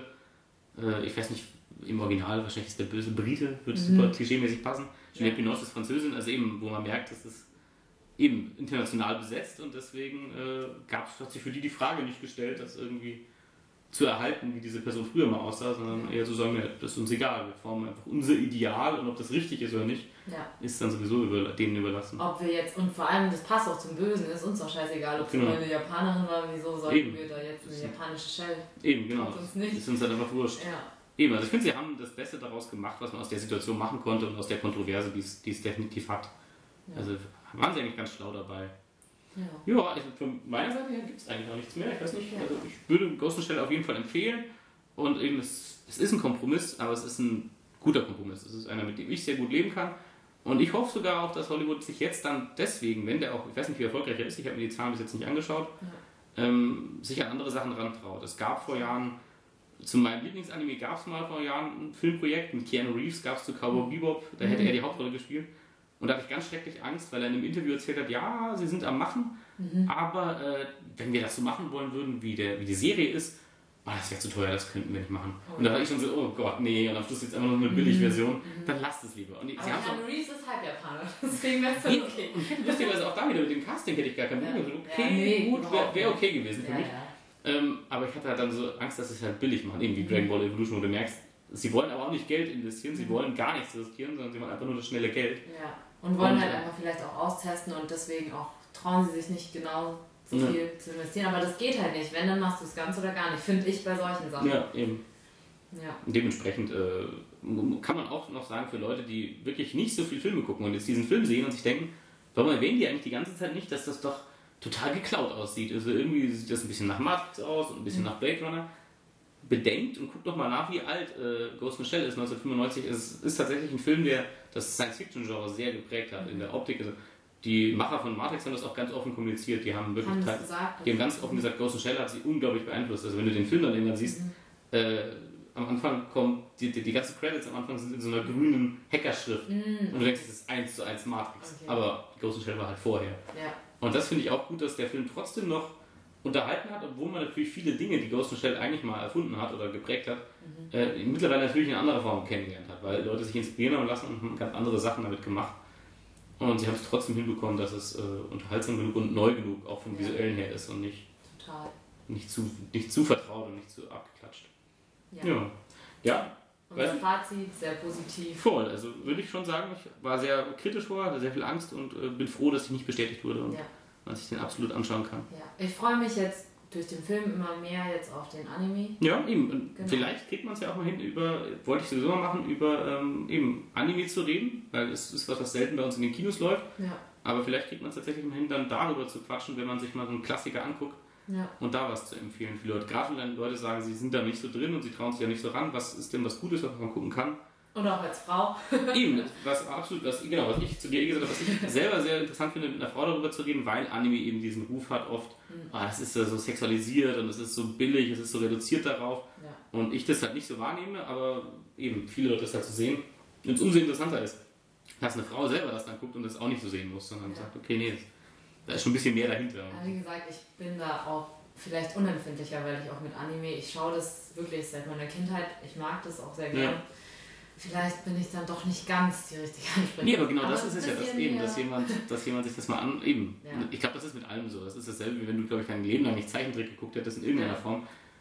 äh, ich weiß nicht, im Original wahrscheinlich ist der böse Brite, wird Mhm. super klischeemäßig passen. Jeanette Ja. Binoche ist Französin, also eben, wo man merkt, dass es eben international besetzt und deswegen äh, gab's, hat sich für die die Frage nicht gestellt, das irgendwie zu erhalten, wie diese Person früher mal aussah, sondern eher zu sagen, ja, das ist uns egal, wir formen einfach unser Ideal und ob das richtig ist oder nicht, Ja. ist dann sowieso über, denen überlassen. Ob wir jetzt, und vor allem, das passt auch zum Bösen, ist uns doch scheißegal, ob sie Genau. mal eine Japanerin war, wieso sollten Eben. wir da jetzt eine japanische Shell? Eben, genau. Tut uns nicht. Ist uns halt einfach wurscht. Ja. Eben, also ich finde, sie haben das Beste daraus gemacht, was man aus der Situation machen konnte und aus der Kontroverse, die es, die es definitiv hat. Ja. Also waren sie eigentlich ganz schlau dabei. Ja. Ja, also von meiner Seite her gibt es eigentlich auch nichts mehr. Ich weiß nicht, Ja. also ich würde Ghost in the Shell auf jeden Fall empfehlen. Und eben, es, es ist ein Kompromiss, aber es ist ein guter Kompromiss. Es ist einer, mit dem ich sehr gut leben kann. Und ich hoffe sogar auch, dass Hollywood sich jetzt dann deswegen, wenn der auch, ich weiß nicht, wie erfolgreich er ist, ich habe mir die Zahlen bis jetzt nicht angeschaut, Ja. ähm, sich an andere Sachen rantraut. Es gab vor Jahren, zu meinem Lieblingsanime gab es mal vor Jahren ein Filmprojekt mit Keanu Reeves, gab es zu Cowboy Bebop, da hätte Mhm. er die Hauptrolle gespielt. Und da hatte ich ganz schrecklich Angst, weil er in einem Interview erzählt hat, ja, sie sind am Machen, Mhm. aber äh, wenn wir das so machen wollen würden, wie, der, wie die Serie ist, oh, das wäre zu teuer, das könnten wir nicht machen. Oh. Und da war ich schon so, oh Gott, nee, und am Schluss jetzt einfach nur eine Billigversion, dann lasst es lieber. Und die, Aber sie haben Keanu auch, Reeves ist halb Japaner, deswegen wäre es Nee, dann okay. und ich hätte lustigerweise auch da wieder mit dem Casting hätte ich gar keinen Ja. Problem. Okay, Ja, nee, gut, wäre überhaupt wär nicht. okay gewesen für Ja, mich. ja. Ähm, aber ich hatte halt dann so Angst, dass sie es halt billig machen, irgendwie Dragon Ball Evolution, wo du merkst, sie wollen aber auch nicht Geld investieren, sie wollen gar nichts riskieren, sondern sie wollen einfach nur das schnelle Geld. Ja. Und wollen Und, halt äh, einfach vielleicht auch austesten und deswegen auch trauen sie sich nicht genau so Ja. viel zu investieren. Aber das geht halt nicht. Wenn, dann machst du es ganz oder gar nicht. Finde ich bei solchen Sachen. Ja, eben. Ja. Und dementsprechend äh, kann man auch noch sagen, für Leute, die wirklich nicht so viel Filme gucken und jetzt diesen Film sehen und sich denken, warum erwähnen die eigentlich die ganze Zeit nicht, dass das doch total geklaut aussieht. Also irgendwie sieht das ein bisschen nach Matrix aus und ein bisschen Mhm. nach Blade Runner. Bedenkt und guckt doch mal nach, wie alt äh, Ghost in the Shell ist. neunzehnhundertfünfundneunzig ist, ist tatsächlich ein Film, der das Science-Fiction-Genre sehr geprägt hat in der Optik. Also die Macher von Matrix haben das auch ganz offen kommuniziert. Die haben wirklich Haben teil- das gesagt? die haben ganz offen gesagt, Ghost in the Shell hat sie unglaublich beeinflusst. Also wenn du den Film dann irgendwann siehst, äh, am Anfang kommt, die, die, die ganzen Credits am Anfang sind in so einer grünen Hackerschrift. Mhm. Und du denkst, es ist eins zu eins Matrix. Okay. Aber Ghost in the Shell war halt vorher. Ja. Und das finde ich auch gut, dass der Film trotzdem noch unterhalten hat, obwohl man natürlich viele Dinge, die Ghost in the Shell eigentlich mal erfunden hat oder geprägt hat, Mhm. äh, mittlerweile natürlich in anderer Form kennengelernt hat, weil Leute sich inspirieren haben lassen und haben ganz andere Sachen damit gemacht. Und sie haben es trotzdem hinbekommen, dass es äh, unterhaltsam genug und neu genug auch vom Ja. Visuellen her ist und nicht, Total. nicht, zu, nicht zu vertraut und nicht zu abgeklatscht. Ja. Ja, ja Unser weiß ich. Fazit, sehr positiv. Voll. Also würde ich schon sagen, ich war sehr kritisch vorher, hatte sehr viel Angst und äh, bin froh, dass ich nicht bestätigt wurde und Ja. dass ich den absolut anschauen kann. Ja. Ich freue mich jetzt durch den Film immer mehr jetzt auf den Anime. Ja, eben. Und Genau. vielleicht kriegt man es ja auch mal hin, über, wollte ich sowieso mal machen, über ähm, eben Anime zu reden, weil es ist was, was selten bei uns in den Kinos läuft. Ja. Aber vielleicht kriegt man es tatsächlich mal hin, dann darüber zu quatschen, wenn man sich mal so einen Klassiker anguckt Ja. und da was zu empfehlen für Leute. Gerade wenn Leute sagen, sie sind da nicht so drin und sie trauen sich ja nicht so ran, was ist denn was Gutes, was man gucken kann? Und auch als Frau. Eben, was absolut, was, genau, was ich zu dir gesagt habe, was ich selber sehr interessant finde, mit einer Frau darüber zu reden, weil Anime eben diesen Ruf hat oft, ah, das ist ja so sexualisiert und es ist so billig, es ist so reduziert darauf. Ja. Und ich das halt nicht so wahrnehme, aber eben viele Leute das halt so sehen. Und es umso interessanter ist, dass eine Frau selber das dann guckt und das auch nicht so sehen muss, sondern Ja. sagt, okay, nee, da ist schon ein bisschen mehr dahinter. Ja, wie gesagt, ich bin da auch vielleicht unempfindlicher, weil ich auch mit Anime, ich schaue das wirklich seit meiner Kindheit, ich mag das auch sehr gern. Ja. Vielleicht bin ich dann doch nicht ganz die richtige Ansprechpartnerin. Nee, aber genau das ein ist es ja, dass, bisschen eben, mehr- dass, jemand, dass jemand sich das mal an. Eben. Ja. Ich glaube, das ist mit allem so. Das ist dasselbe, wie wenn du, glaube ich, dein Leben lang nicht Zeichentrick geguckt hättest in irgendeiner Ja. Form.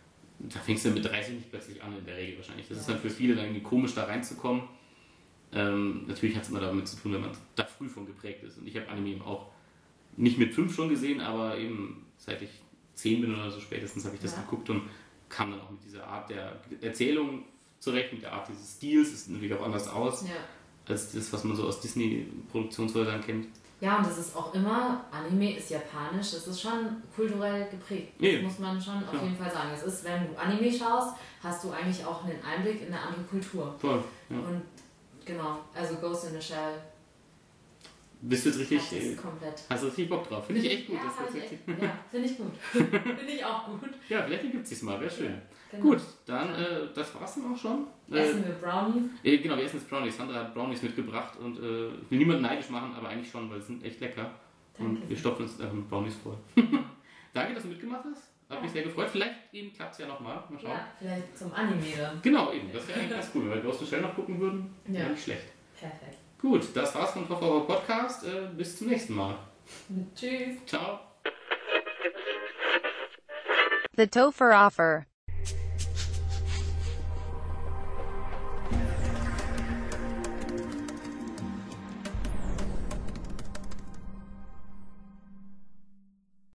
da fängst du mit dreißig nicht plötzlich an in der Regel wahrscheinlich. Das ja. ist dann für viele dann irgendwie komisch, da reinzukommen. Ähm, natürlich hat es immer damit zu tun, wenn man da früh von geprägt ist. Und ich habe Anime eben auch nicht mit fünf schon gesehen, aber eben seit ich zehn bin oder so spätestens habe ich das ja. geguckt und kam dann auch mit dieser Art der Erzählung zurecht, mit der Art dieses Stils. Es sieht natürlich auch anders aus, ja. als das, was man so aus Disney-Produktionshäusern kennt. Ja, und das ist auch immer, Anime ist japanisch, das ist schon kulturell geprägt. Das ja. muss man schon auf ja. jeden Fall sagen. Es ist, wenn du Anime schaust, hast du eigentlich auch einen Einblick in eine andere Kultur. Voll, ja. Und genau, also Ghost in the Shell. Bist du jetzt richtig, das ist komplett. Hast du richtig Bock drauf? Finde ich echt gut. Ja, das ich echt, ja finde ich gut. Finde ich auch gut. Ja, vielleicht gibt es es mal, wäre schön. Ja, genau. Gut, dann, äh, das war's dann auch schon. Essen wir Brownies? Äh, genau, wir essen jetzt Brownies. Sandra hat Brownies mitgebracht und äh, ich will niemanden neidisch machen, aber eigentlich schon, weil sie sind echt lecker. Danke. Und wir stopfen uns einfach mit Brownies voll. Danke, dass du mitgemacht hast. Hat ja. mich sehr gefreut. Vielleicht eben klappt es ja nochmal. Mal schauen. Ja, vielleicht zum Anime dann. Genau, eben. Das wäre eigentlich ganz cool. Wenn wir Ghost in the Shell noch gucken würden, ja. wäre nicht schlecht. Perfekt. Gut, das war's von Kofferraum Podcast. Äh, bis zum nächsten Mal. Tschüss. Ciao. The Topher Offer.